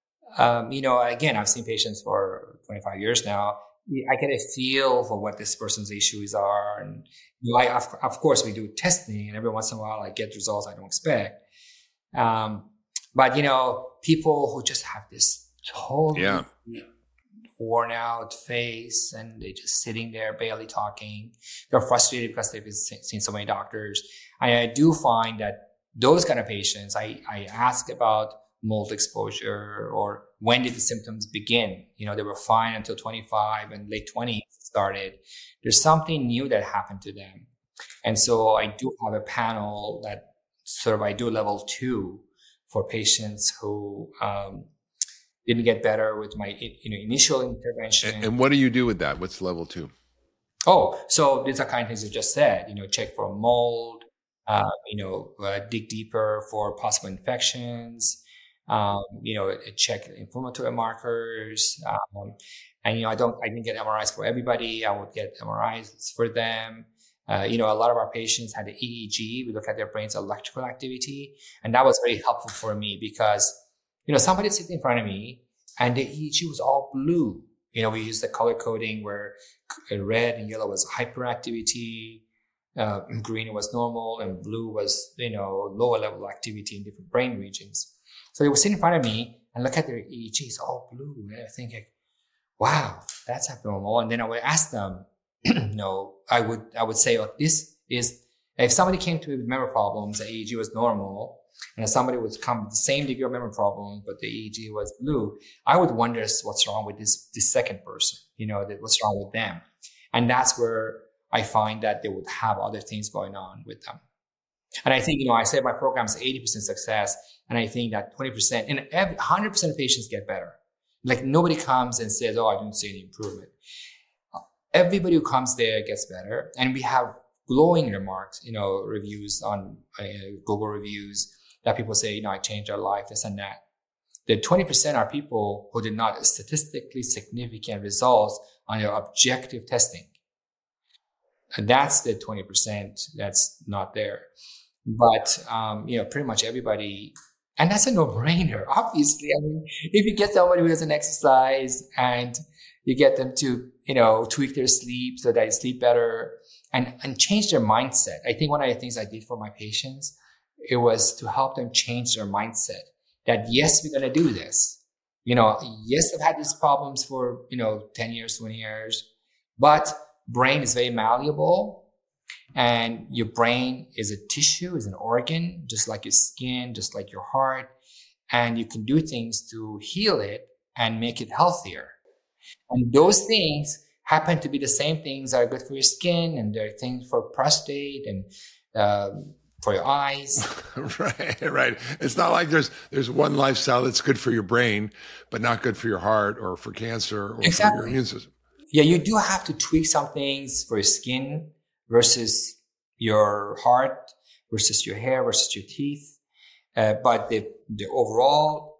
again, I've seen patients for 25 years now. I get a feel for what this person's issues are. And of course, we do testing, and every once in a while I get results I don't expect. But, people who just have this totally worn out face and they're just sitting there barely talking. They're frustrated because they've seen so many doctors. And I do find that those kind of patients, I ask about mold exposure or when did the symptoms begin? They were fine until 25 and late 20s started. There's something new that happened to them. And so I do have a panel that I do level 2 for patients who, didn't get better with my initial intervention. And what do you do with that? What's level 2? Oh, so these are kind of things you just said. Check for mold. Dig deeper for possible infections. Check inflammatory markers. And I didn't get MRIs for everybody. I would get MRIs for them. A lot of our patients had the EEG. We look at their brain's electrical activity, and that was very helpful for me because somebody sitting in front of me and the EEG was all blue. We used the color coding where red and yellow was hyperactivity, green was normal, and blue was, lower level activity in different brain regions. So they would sit in front of me and look at their EEG, it's all blue. And I think, wow, that's abnormal. And then I would ask them, I would say, this is, if somebody came to me with memory problems, the EEG was normal. And if somebody would come with the same degree of memory problem, but the EEG was blue, I would wonder what's wrong with this second person, what's wrong with them. And that's where I find that they would have other things going on with them. And I think, I said my program is 80% success. And I think that 20% and 100% of patients get better. Like nobody comes and says, oh, I didn't see any improvement. Everybody who comes there gets better. And we have glowing remarks, reviews on Google reviews that people say, I changed their life, this and that. The 20% are people who did not statistically significant results on their objective testing. And that's the 20% that's not there. But, pretty much everybody, and that's a no-brainer, obviously. I mean, if you get somebody who doesn't exercise and you get them to, tweak their sleep so that they sleep better and change their mindset. I think one of the things I did for my patients, it was to help them change their mindset that, yes, we're going to do this. Yes, I've had these problems for, 10 years, 20 years, but brain is very malleable and your brain is a tissue, is an organ, just like your skin, just like your heart. And you can do things to heal it and make it healthier. And those things happen to be the same things that are good for your skin, and there are things for prostate and for your eyes. Right. It's not like there's one lifestyle that's good for your brain, but not good for your heart or for cancer or for your immune system. Yeah, you do have to tweak some things for your skin versus your heart versus your hair versus your teeth. But the overall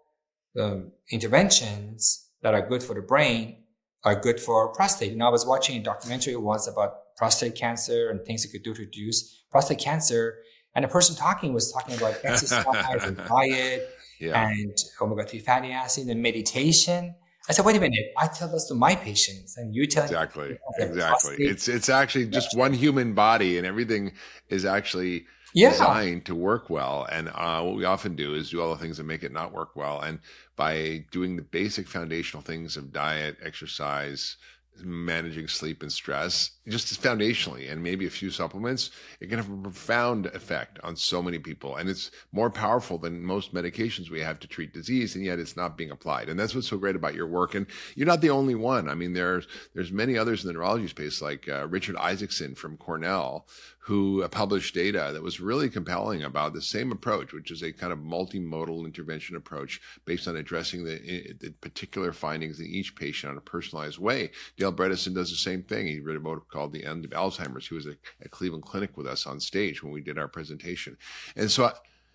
interventions that are good for the brain are good for prostate. I was watching a documentary once about prostate cancer and things you could do to reduce prostate cancer. And the person talking was talking about exercise and diet and omega-3 fatty acid and meditation. I said, wait a minute, I tell this to my patients and you tell Exactly. It's actually just one human body, and everything is actually designed to work well. And what we often do is do all the things that make it not work well. And by doing the basic foundational things of diet, exercise, managing sleep and stress, just foundationally, and maybe a few supplements, it can have a profound effect on so many people. And it's more powerful than most medications we have to treat disease, and yet it's not being applied. And that's what's so great about your work. And you're not the only one. I mean, there's many others in the neurology space, like Richard Isaacson from Cornell, who published data that was really compelling about the same approach, which is a kind of multimodal intervention approach based on addressing the particular findings in each patient in a personalized way. Dale Bredesen does the same thing. He wrote a book called The End of Alzheimer's. He was at Cleveland Clinic with us on stage when we did our presentation. And so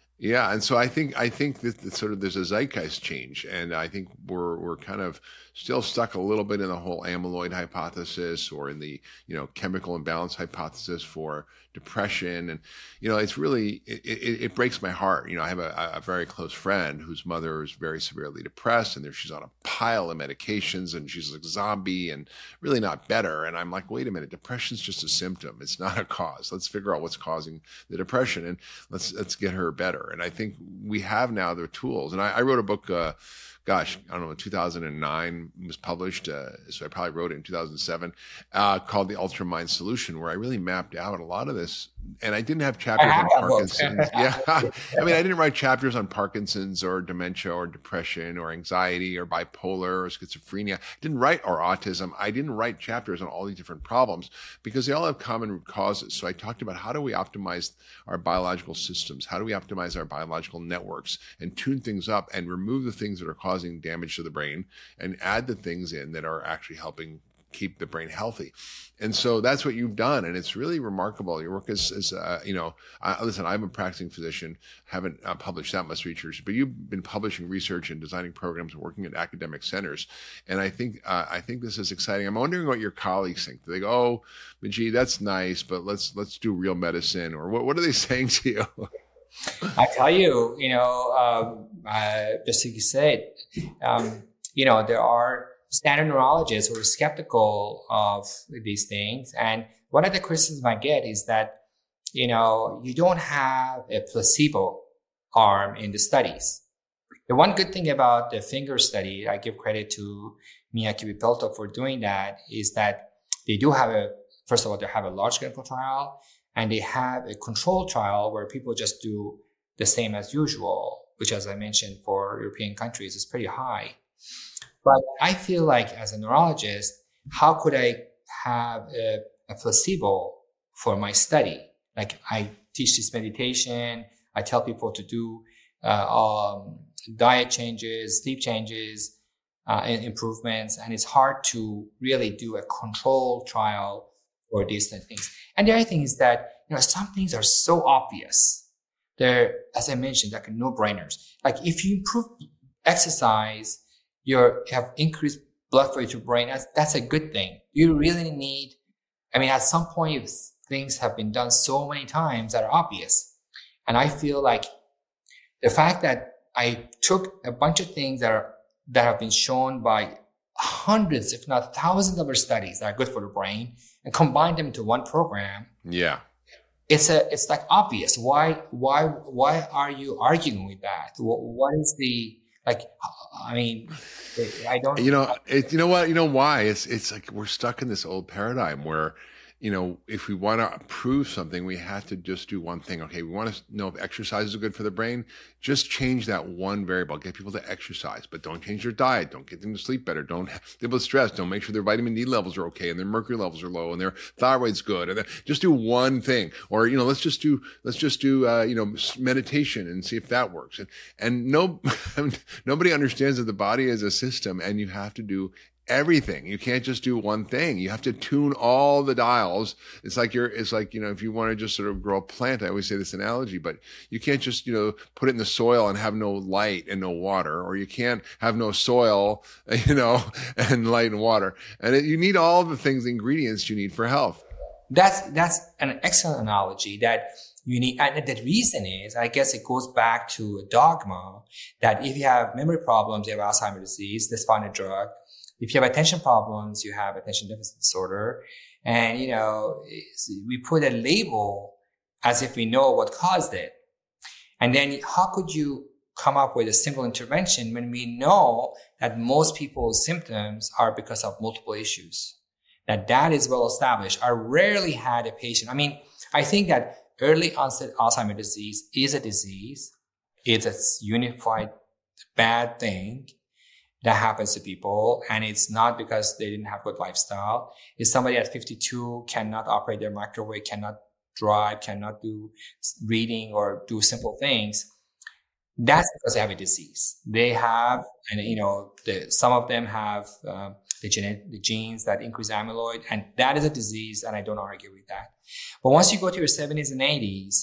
I think that sort of there's a zeitgeist change, and I think we're kind of still stuck a little bit in the whole amyloid hypothesis or in the chemical imbalance hypothesis for depression, and it's really it breaks my heart. I have a very close friend whose mother is very severely depressed, and she's on a pile of medications, and she's like a zombie and really not better. And I'm like, wait a minute, depression's just a symptom; it's not a cause. Let's figure out what's causing the depression, and let's get her better. And I think we have now the tools. And I wrote a book, I don't know, 2009 was published. So I probably wrote it in 2007, called The Ultra Mind Solution, where I really mapped out a lot of this. And I didn't have chapters on Parkinson's. I mean, I didn't write chapters on Parkinson's or dementia or depression or anxiety or bipolar or schizophrenia. Or autism. I didn't write chapters on all these different problems because they all have common root causes. So I talked about how do we optimize our biological systems? How do we optimize our biological networks and tune things up and remove the things that are causing damage to the brain and add the things in that are actually helping keep the brain healthy. And so that's what you've done. And it's really remarkable. Your work is listen, I'm a practicing physician, haven't published that much research, but you've been publishing research and designing programs and working at academic centers. And I think this is exciting. I'm wondering what your colleagues think. Do they go, oh, Majid, that's nice, but let's do real medicine? Or what are they saying to you? I tell you, just like you said, there are standard neurologists who are skeptical of these things. And one of the criticisms I get is that, you don't have a placebo arm in the studies. The one good thing about the finger study, I give credit to Mia Kivipelto for doing that, is that they do have first of all, they have a large clinical trial, and they have a control trial where people just do the same as usual, which, as I mentioned, for European countries is pretty high. But I feel like as a neurologist, how could I have a placebo for my study? Like I teach this meditation, I tell people to do diet changes, sleep changes, and improvements, and it's hard to really do a control trial for these things. And the other thing is that some things are so obvious. They're, as I mentioned, like no-brainers. Like if you improve exercise, you have increased blood flow to your brain. That's a good thing. You really need, at some point, things have been done so many times that are obvious. And I feel like the fact that I took a bunch of things that have been shown by hundreds, if not thousands of other studies that are good for the brain and combined them into one program. Yeah. It's like obvious. Why are you arguing with that? What is the, I don't. Why? It's like we're stuck in this old paradigm where, if we want to prove something, we have to just do one thing. Okay, we want to know if exercise is good for the brain. Just change that one variable. Get people to exercise, but don't change their diet. Don't get them to sleep better. Don't deal with stress. Don't make sure their vitamin D levels are okay and their mercury levels are low and their thyroid's good. And then just do one thing. Or let's just do meditation and see if that works. And nobody understands that the body is a system, and you have to do everything. You can't just do one thing. You have to tune all the dials. It's like if you want to just sort of grow a plant, I always say this analogy, but you can't just, put it in the soil and have no light and no water, or you can't have no soil, and light and water. And you need all the ingredients you need for health. that's an excellent analogy that you need. And the reason is, I guess it goes back to a dogma that if you have memory problems, you have Alzheimer's disease, let's find a drug. If you have attention problems, you have attention deficit disorder. And, we put a label as if we know what caused it. And then how could you come up with a single intervention when we know that most people's symptoms are because of multiple issues? That is well established. I rarely had a patient. I mean, I think that early onset Alzheimer's disease is a disease. It's a unified bad thing that happens to people. And it's not because they didn't have good lifestyle. If somebody at 52 cannot operate their microwave, cannot drive, cannot do reading or do simple things, that's because they have a disease. They have, and some of them have the genes that increase amyloid, and that is a disease, and I don't argue with that. But once you go to your 70s and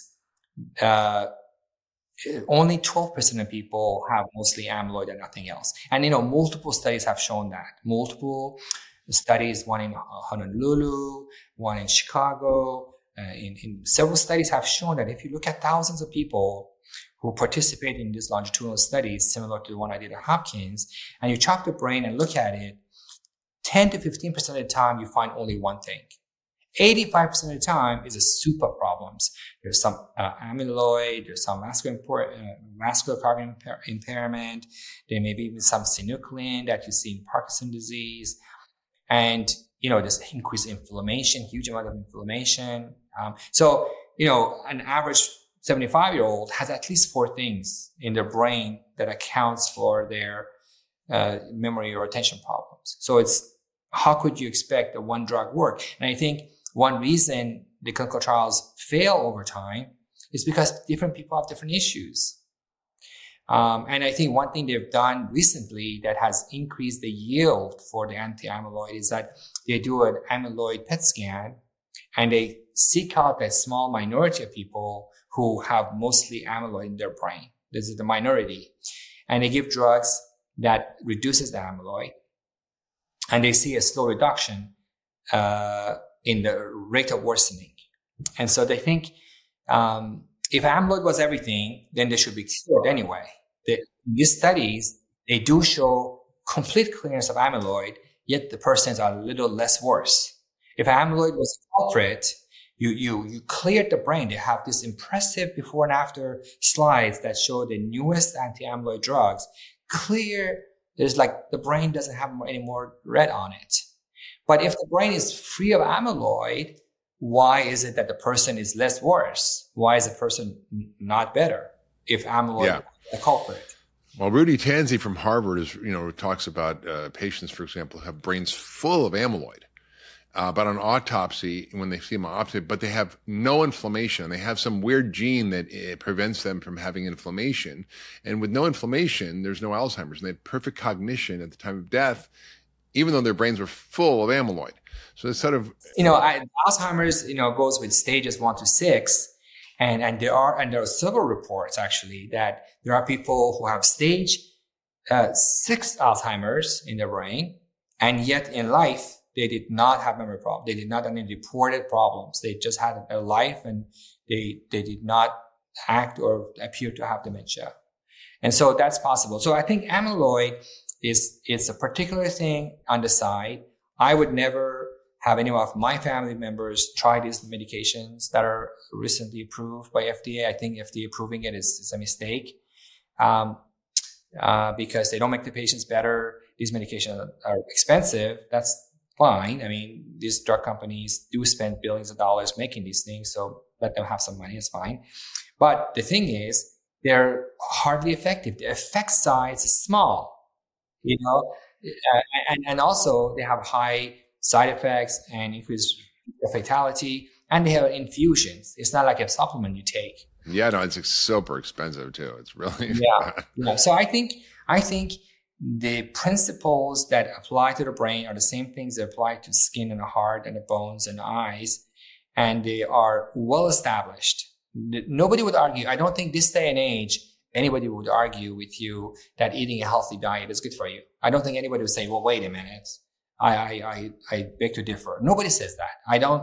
80s, only 12% of people have mostly amyloid and nothing else. And, multiple studies have shown that. Multiple studies, one in Honolulu, one in Chicago, in several studies have shown that if you look at thousands of people who participate in these longitudinal studies, similar to the one I did at Hopkins, and you chop the brain and look at it, 10 to 15% of the time, you find only one thing. 85% of the time is a soup of problems. There's some amyloid, there's some vascular cognitive impairment, there may be even some synuclein that you see in Parkinson's disease, and there's increased inflammation, huge amount of inflammation. So an average 75-year-old has at least 4 things in their brain that accounts for their memory or attention problems. So how could you expect that one drug work? And I think one reason the clinical trials fail over time is because different people have different issues. And I think one thing they've done recently that has increased the yield for the anti-amyloid is that they do an amyloid PET scan and they seek out a small minority of people who have mostly amyloid in their brain. This is the minority. And they give drugs that reduces the amyloid. And they see a slow reduction in the rate of worsening. And so they think if amyloid was everything, then they should be cured anyway. In these studies, they do show complete clearance of amyloid, yet the persons are a little less worse. If amyloid was a culprit, you cleared the brain. They have this impressive before and after slides that show the newest anti-amyloid drugs clear. There's the brain doesn't have any more red on it. But if the brain is free of amyloid, why is it that the person is less worse? Why is the person not better if amyloid is the culprit? Well, Rudy Tanzi from Harvard talks about patients, for example, have brains full of amyloid. But on autopsy, when they see them on autopsy, but they have no inflammation. They have some weird gene that prevents them from having inflammation. And with no inflammation, there's no Alzheimer's. And they had perfect cognition at the time of death, even though their brains were full of amyloid. So it's sort of... Alzheimer's, goes with stages 1 to 6. And there are several reports, actually, that there are people who have stage 6 Alzheimer's in their brain, and yet in life, they did not have memory problems. They did not have any reported problems. They just had a life and they did not act or appear to have dementia. And so that's possible. So I think amyloid is a particular thing on the side. I would never have any of my family members try these medications that are recently approved by FDA. I think FDA approving it is a mistake because they don't make the patients better. These medications are expensive. That's fine. I mean, these drug companies do spend billions of dollars making these things, so let them have some money, it's fine. But the thing is, they're hardly effective. The effect size is small, and also they have high side effects and increased fatality, and they have infusions. It's not like a supplement you take. Yeah, no, it's super expensive too. It's really yeah. So I think the principles that apply to the brain are the same things that apply to skin and the heart and the bones and the eyes, and they are well established. Nobody would argue. I don't think this day and age anybody would argue with you that eating a healthy diet is good for you. I don't think anybody would say, well, wait a minute. I beg to differ. Nobody says that.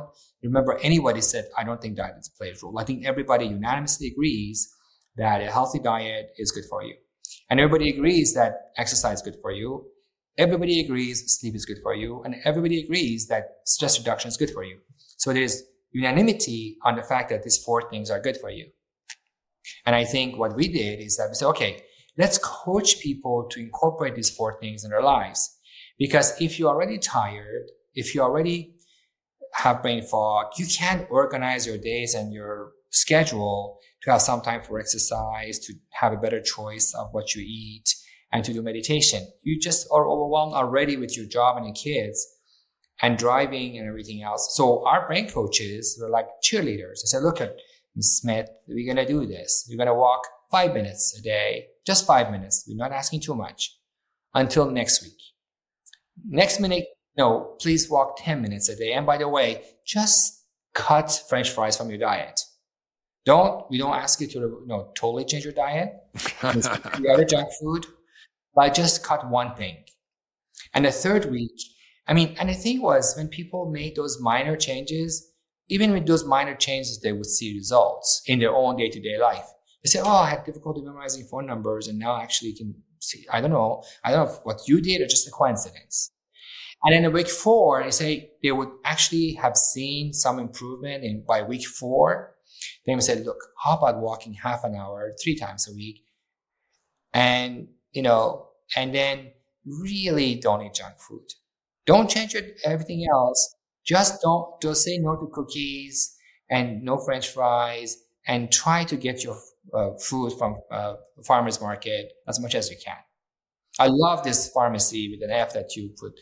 remember anybody said, I don't think diet plays a role. I think everybody unanimously agrees that a healthy diet is good for you. And everybody agrees that exercise is good for you. Everybody agrees sleep is good for you. And everybody agrees that stress reduction is good for you. So there's unanimity on the fact that these 4 things are good for you. And I think what we did is that we said, okay, let's coach people to incorporate these 4 things in their lives. Because if you're already tired, if you already have brain fog, you can't organize your days and your schedule to have some time for exercise, to have a better choice of what you eat, and to do meditation. You just are overwhelmed already with your job and your kids and driving and everything else. So our brain coaches were like cheerleaders. They said, look at Ms. Smith, we're going to do this. We're going to walk 5 minutes a day, just 5 minutes. We're not asking too much until next week. Next minute, no, please walk 10 minutes a day. And by the way, just cut French fries from your diet. We don't ask you to totally change your diet. The other junk food, but just cut one thing. And the third week, and the thing was when people made those minor changes, even with those minor changes, they would see results in their own day-to-day life. They say, I had difficulty memorizing phone numbers and now actually can see, I don't know if what you did or just a coincidence. And then in week 4, they say they would actually have seen some improvement by week 4. Then we said, look, how about walking half an hour 3 times a week? And, and then really don't eat junk food. Don't change everything else. Just don't say no to cookies and no French fries, and try to get your food from farmer's market as much as you can. I love this pharmacy with an F that you put.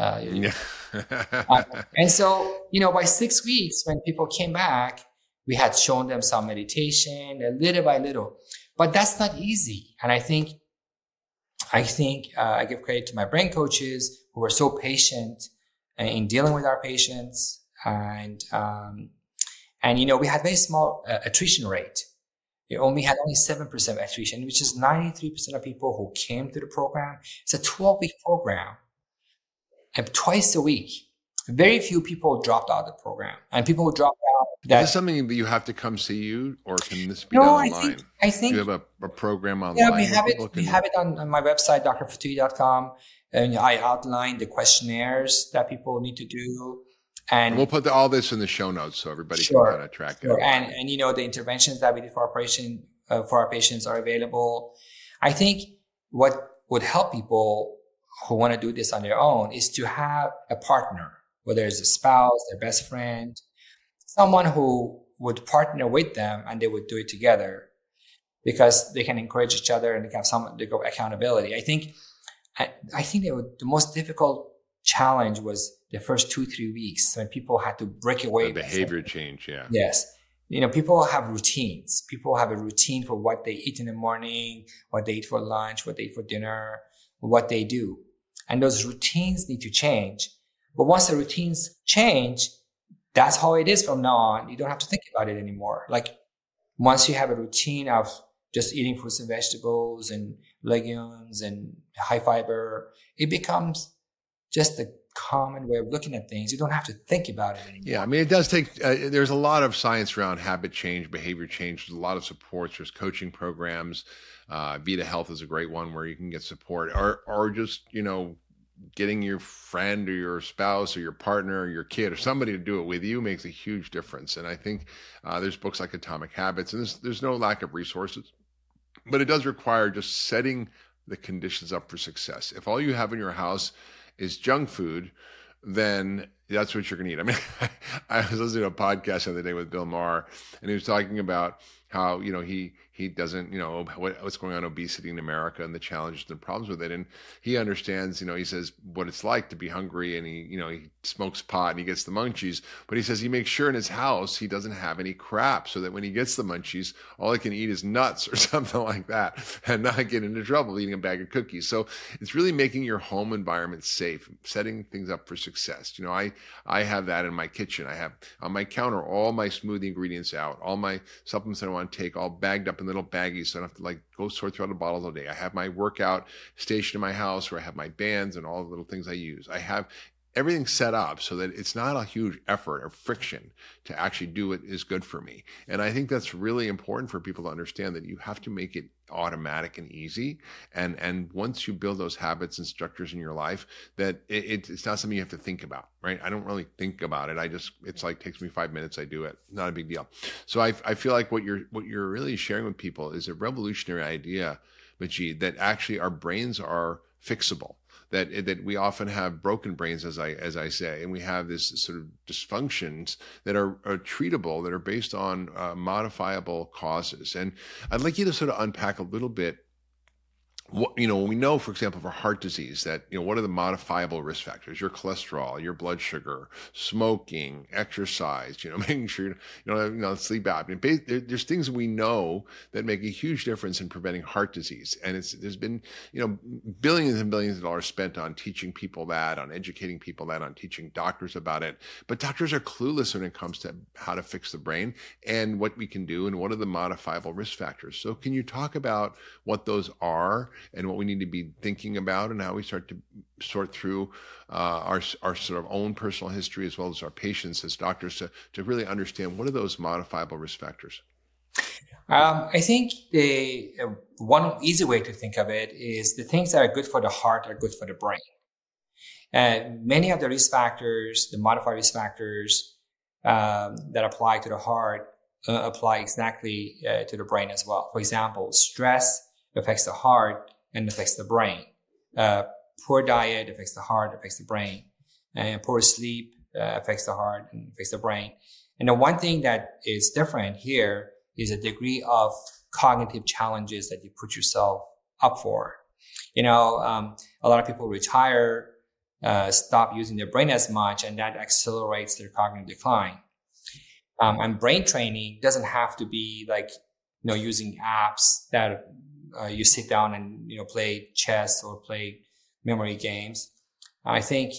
And so, by 6 weeks, when people came back, we had shown them some meditation, little by little. But that's not easy. And I think I give credit to my brain coaches who were so patient in dealing with our patients. And we had very small attrition rate. We had only 7% attrition, which is 93% of people who came to the program. It's a 12-week program, and twice a week. Very few people dropped out of the program, and people who dropped out. Is this something that you have to come see you, or can this be done online? I think do you have a program online? Yeah, we have it on my website, drfatui.com, and I outline the questionnaires that people need to do. And we'll put all this in the show notes so everybody can kind of track it. And the interventions that we did for our patients are available. I think what would help people who want to do this on their own is to have a partner, whether it's a spouse, their best friend, someone who would partner with them, and they would do it together because they can encourage each other and they have some degree of accountability. I think the most difficult challenge was the first 2-3 weeks when people had to break away. The behavior change, yeah. Yes. People have routines. People have a routine for what they eat in the morning, what they eat for lunch, what they eat for dinner, what they do. And those routines need to change. But once the routines change, that's how it is from now on. You don't have to think about it anymore. Like once you have a routine of just eating fruits and vegetables and legumes and high fiber, it becomes just a common way of looking at things. You don't have to think about it anymore. Yeah, it does take, there's a lot of science around habit change, behavior change. There's a lot of supports. There's coaching programs. Vita Health is a great one where you can get support, or just, getting your friend or your spouse or your partner or your kid or somebody to do it with you makes a huge difference. And I think there's books like Atomic Habits, and there's no lack of resources, but it does require just setting the conditions up for success. If all you have in your house is junk food, then that's what you're going to eat. I was listening to a podcast the other day with Bill Maher, and he was talking about how, he doesn't, what's going on obesity in America and the challenges and the problems with it. And he understands, he says what it's like to be hungry, and he smokes pot and he gets the munchies, but he says he makes sure in his house he doesn't have any crap, so that when he gets the munchies, all he can eat is nuts or something like that, and not get into trouble eating a bag of cookies. So it's really making your home environment safe, setting things up for success. I have that in my kitchen. I have on my counter all my smoothie ingredients out, all my supplements that I want to take, all bagged up in little baggies, so I don't have to go sort through all the bottles all day. I have my workout station in my house where I have my bands and all the little things I use. I have everything's set up so that it's not a huge effort or friction to actually do what is good for me. And I think that's really important for people to understand, that you have to make it automatic and easy. And once you build those habits and structures in your life, that it's not something you have to think about, right? I don't really think about it. It's like, takes me 5 minutes, I do it. Not a big deal. So I feel like what you're really sharing with people is a revolutionary idea, Majid, that actually our brains are fixable. That we often have broken brains, as I say, and we have this sort of dysfunctions that are treatable, that are based on modifiable causes. And I'd like you to sort of unpack a little bit. When we know, for example, for heart disease, that, what are the modifiable risk factors? Your cholesterol, your blood sugar, smoking, exercise, making sure you don't sleep apnea. There's things we know that make a huge difference in preventing heart disease. And there's been, billions and billions of dollars spent on teaching people that, on educating people that, on teaching doctors about it. But doctors are clueless when it comes to how to fix the brain and what we can do and what are the modifiable risk factors. So can you talk about what those are and what we need to be thinking about, and how we start to sort through our sort of own personal history as well as our patients as doctors to really understand what are those modifiable risk factors? I think the one easy way to think of it is the things that are good for the heart are good for the brain. Many of the risk factors, the modified risk factors that apply to the heart apply exactly to the brain as well. For example, stress affects the heart and affects the brain. Poor diet affects the heart, affects the brain. And poor sleep affects the heart and affects the brain. And the one thing that is different here is a degree of cognitive challenges that you put yourself up for. A lot of people retire, stop using their brain as much, and that accelerates their cognitive decline. And brain training doesn't have to be like, using apps that you sit down and, play chess or play memory games. I think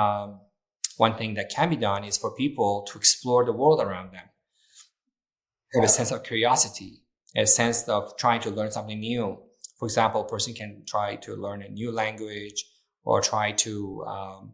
one thing that can be done is for people to explore the world around them. Have a sense of curiosity, a sense of trying to learn something new. For example, a person can try to learn a new language or try to,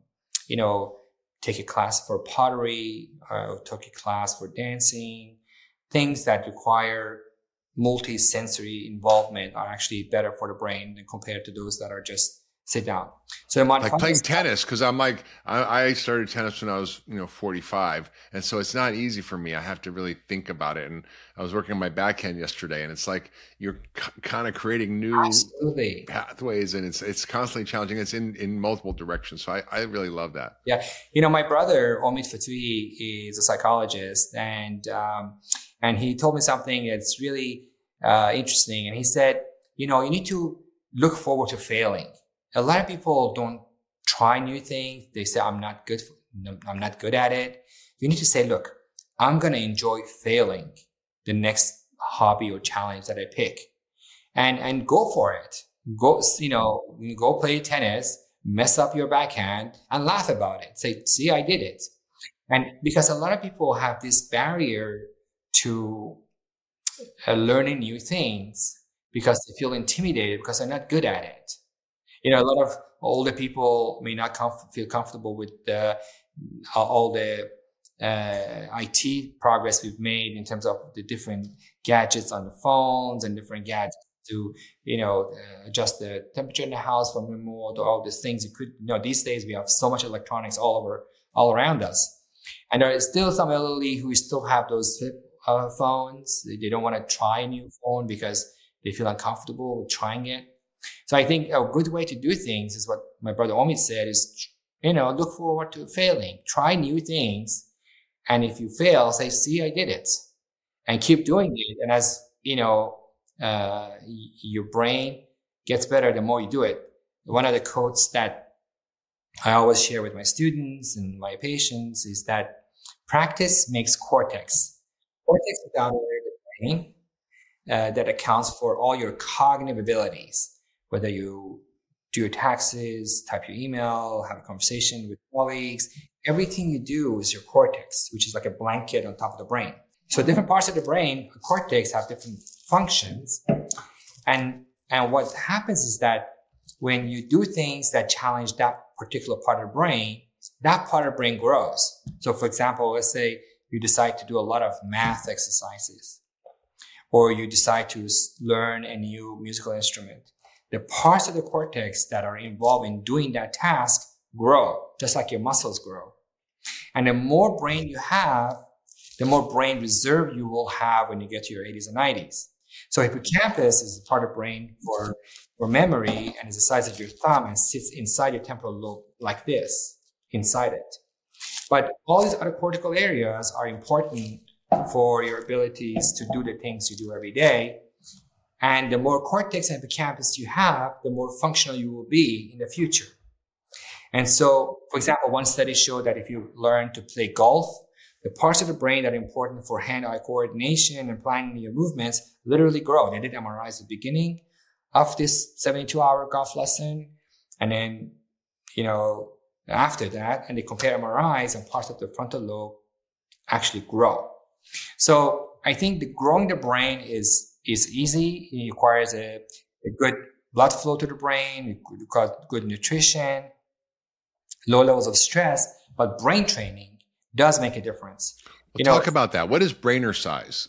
take a class for pottery or take a class for dancing. Things that require multi-sensory involvement are actually better for the brain than compared to those that are just sit down. So like playing tennis, because I'm like, I started tennis when I was 45, and so it's not easy for me. I have to really think about it. And I was working on my backhand yesterday, and it's like you're kind of creating new pathways, and it's constantly challenging. It's in multiple directions. So I really love that. Yeah, my brother Omid Fatui is a psychologist, and he told me something that's really interesting. And he said, you need to look forward to failing. A lot of people don't try new things. They say, I'm not good at it. You need to say, look, I'm going to enjoy failing the next hobby or challenge that I pick, and go for it. Go play tennis, mess up your backhand and laugh about it. Say, see, I did it. And because a lot of people have this barrier to learning new things because they feel intimidated because they're not good at it. A lot of older people may not feel comfortable with all the IT progress we've made in terms of the different gadgets on the phones and different gadgets to, adjust the temperature in the house from remote, or all these things. These days we have so much electronics all around us. And there is still some elderly who still have those flip phones. They don't want to try a new phone because they feel uncomfortable with trying it. So I think a good way to do things is what my brother Omid said is, look forward to failing, try new things. And if you fail, say, see, I did it, and keep doing it. And as, your brain gets better the more you do it. One of the quotes that I always share with my students and my patients is that practice makes cortex. Cortex is down there in the brain that accounts for all your cognitive abilities. Whether you do your taxes, type your email, have a conversation with colleagues, everything you do is your cortex, which is like a blanket on top of the brain. So different parts of the brain, the cortex, have different functions. And what happens is that when you do things that challenge that particular part of the brain, that part of the brain grows. So for example, let's say you decide to do a lot of math exercises, or you decide to learn a new musical instrument. The parts of the cortex that are involved in doing that task grow, just like your muscles grow. And the more brain you have, the more brain reserve you will have when you get to your 80s and 90s. So hippocampus is the part of the brain for memory, and is the size of your thumb and sits inside your temporal lobe like this, inside it. But all these other cortical areas are important for your abilities to do the things you do every day. And the more cortex and hippocampus you have, the more functional you will be in the future. And so, for example, one study showed that if you learn to play golf, the parts of the brain that are important for hand-eye coordination and planning your movements literally grow. They did MRIs at the beginning of this 72-hour golf lesson. And then, after that, and they compare MRIs, and parts of the frontal lobe actually grow. So I think growing the brain is easy. It requires a good blood flow to the brain. It requires good nutrition, low levels of stress, but brain training does make a difference. Talk about that. What is brainer size?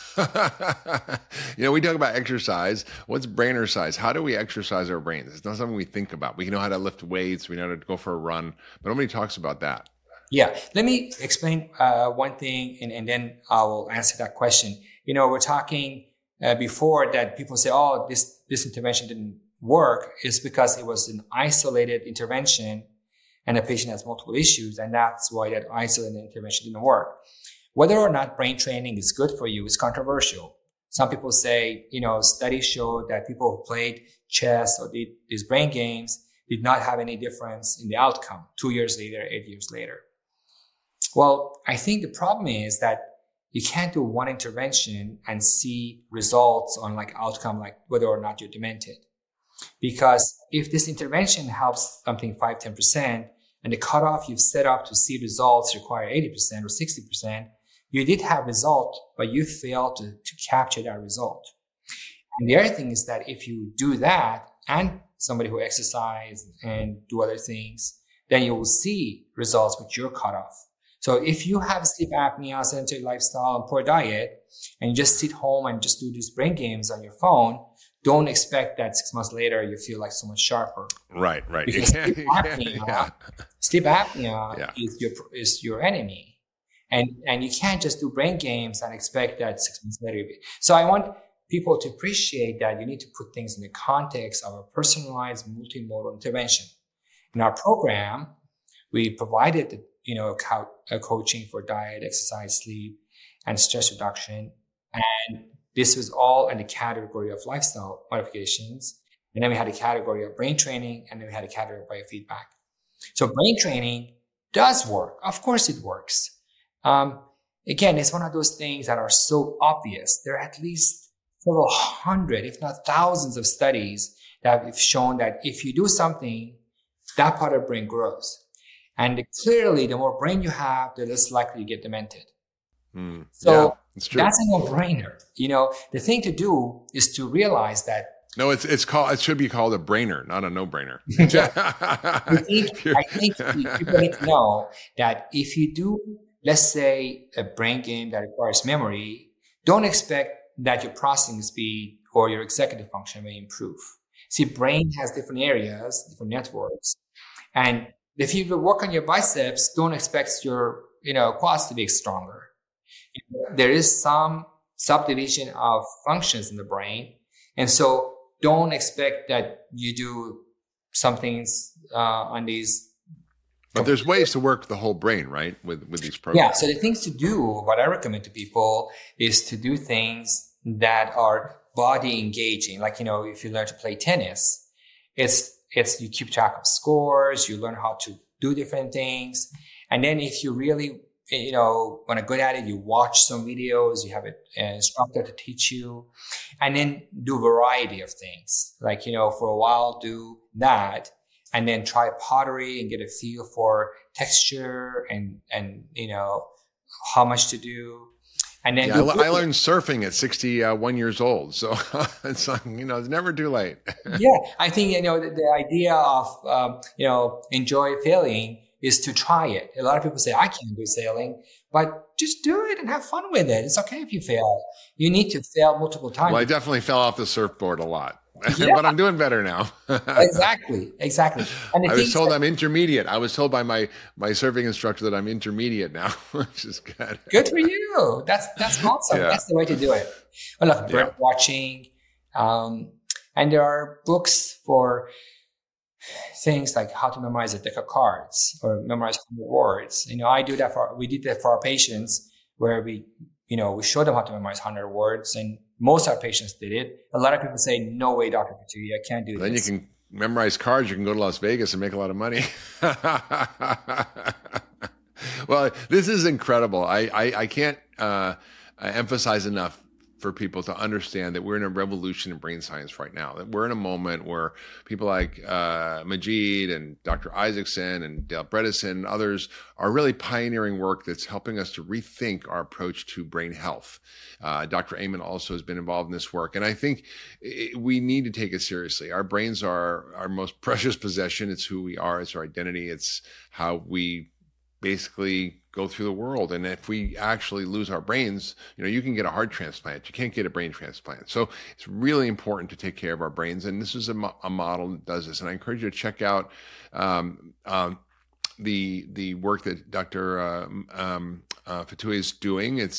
We talk about exercise. What's brainer size? How do we exercise our brains? It's not something we think about. We know how to lift weights. We know how to go for a run, but nobody talks about that. Yeah. Let me explain one thing, and then I will answer that question. We're talking before that people say, oh, this intervention didn't work. It's because it was an isolated intervention and the patient has multiple issues, and that's why that isolated intervention didn't work. Whether or not brain training is good for you is controversial. Some people say, studies show that people who played chess or did these brain games did not have any difference in the outcome 2 years later, 8 years later. Well, I think the problem is that you can't do one intervention and see results on outcome, like whether or not you're demented. Because if this intervention helps something 5-10%, and the cutoff you've set up to see results require 80% or 60%, you did have result, but you failed to capture that result. And the other thing is that if you do that, and somebody who exercise and do other things, then you will see results with your cutoff. So if you have sleep apnea, sedentary lifestyle, and poor diet, and you just sit home and just do these brain games on your phone, don't expect that 6 months later you feel like so much sharper. Right. Because sleep apnea is your enemy. And you can't just do brain games and expect that 6 months later. So I want people to appreciate that you need to put things in the context of a personalized multimodal intervention. In our program, we provided coaching for diet, exercise, sleep, and stress reduction. And this was all in the category of lifestyle modifications. And then we had a category of brain training, and then we had a category of biofeedback. So brain training does work. Of course it works. Again, it's one of those things that are so obvious. There are at least several hundred, if not thousands of studies that have shown that if you do something, that part of the brain grows. And clearly, the more brain you have, the less likely you get demented. So that's a no-brainer. The thing to do is to realize that. No, it should be called a brainer, not a no-brainer. I think people need to know that if you do, let's say, a brain game that requires memory, don't expect that your processing speed or your executive function may improve. See, brain has different areas, different networks. And if you work on your biceps, don't expect your quads to be stronger. There is some subdivision of functions in the brain. And so don't expect that you do some things on these. But there's ways to work the whole brain, right? With these programs. Yeah. So the things to do, what I recommend to people is to do things that are body engaging. Like, if you learn to play tennis, it's you keep track of scores, you learn how to do different things. And then if you really, want to good at it, you watch some videos, you have an instructor to teach you, and then do variety of things. Like, for a while, do that, and then try pottery and get a feel for texture and how much to do. And then I learned surfing at 61 years old. So it's it's never too late. Yeah. I think, the idea of, enjoy failing is to try it. A lot of people say, I can't do sailing, but just do it and have fun with it. It's okay if you fail. You need to fail multiple times. Well, I definitely fell off the surfboard a lot, Yeah. but I'm doing better now. Exactly. And I was told I'm intermediate. I was told by my surfing instructor that I'm intermediate now, which is good. Good for you. That's awesome. Yeah. That's the way to do it. Well, look, bird watching, and there are books for things like how to memorize a deck of cards or memorize 100 words. We did that for our patients where we show them how to memorize 100 words, and most of our patients did it. A lot of people say, no way, Dr. Fatui, I can't do this. Then you can memorize cards. You can go to Las Vegas and make a lot of money. Well, this is incredible. I can't emphasize enough for people to understand that we're in a revolution in brain science right now. That we're in a moment where people like Majid and Dr. Isaacson and Dale Bredesen and others are really pioneering work that's helping us to rethink our approach to brain health. Dr. Amen also has been involved in this work. And I think we need to take it seriously. Our brains are our most precious possession. It's who we are. It's our identity. It's how we basically go through the world. And if we actually lose our brains, you can get a heart transplant. You can't get a brain transplant. So it's really important to take care of our brains. And this is a model that does this. And I encourage you to check out the work that Dr. Fatui is doing. It's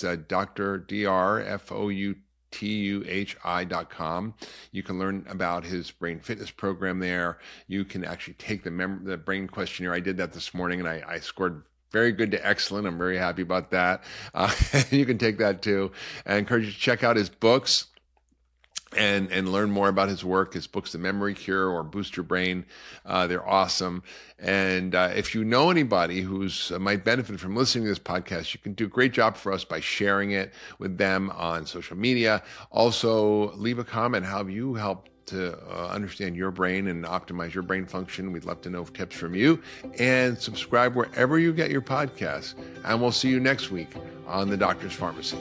drfoutuhi.com. You can learn about his brain fitness program there. You can actually take the brain questionnaire. I did that this morning and I scored very good to excellent. I'm very happy about that. You can take that too. I encourage you to check out his books and learn more about his work. His books, The Memory Cure or Boost Your Brain, they're awesome. And if you know anybody who's might benefit from listening to this podcast, you can do a great job for us by sharing it with them on social media. Also, leave a comment. How have you helped to understand your brain and optimize your brain function? We'd love to know tips from you. And subscribe wherever you get your podcasts. And we'll see you next week on The Doctor's Pharmacy.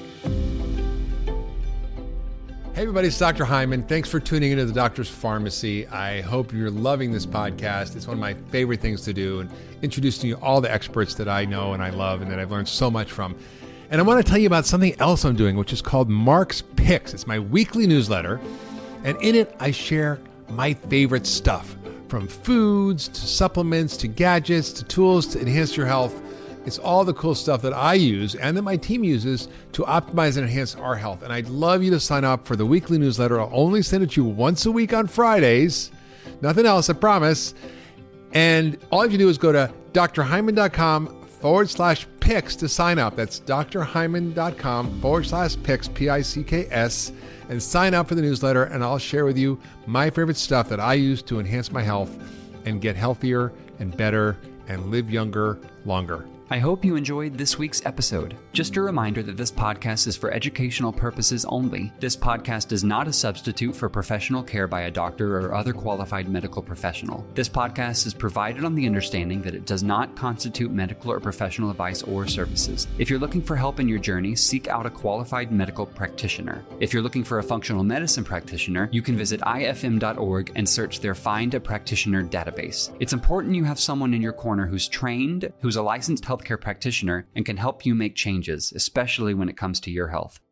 Hey everybody, it's Dr. Hyman. Thanks for tuning into The Doctor's Pharmacy. I hope you're loving this podcast. It's one of my favorite things to do, and introducing you all the experts that I know and I love and that I've learned so much from. And I want to tell you about something else I'm doing, which is called Mark's Picks. It's my weekly newsletter. And in it, I share my favorite stuff, from foods to supplements to gadgets to tools to enhance your health. It's all the cool stuff that I use and that my team uses to optimize and enhance our health. And I'd love you to sign up for the weekly newsletter. I'll only send it to you once a week on Fridays. Nothing else, I promise. And all you have to do is go to drhyman.com/picks to sign up. That's drhyman.com/picks, P-I-C-K-S, and sign up for the newsletter, and I'll share with you my favorite stuff that I use to enhance my health and get healthier and better and live younger, longer. I hope you enjoyed this week's episode. Just a reminder that this podcast is for educational purposes only. This podcast is not a substitute for professional care by a doctor or other qualified medical professional. This podcast is provided on the understanding that it does not constitute medical or professional advice or services. If you're looking for help in your journey, seek out a qualified medical practitioner. If you're looking for a functional medicine practitioner, you can visit ifm.org and search their Find a Practitioner database. It's important you have someone in your corner who's trained, who's a licensed healthcare practitioner, and can help you make changes, especially when it comes to your health.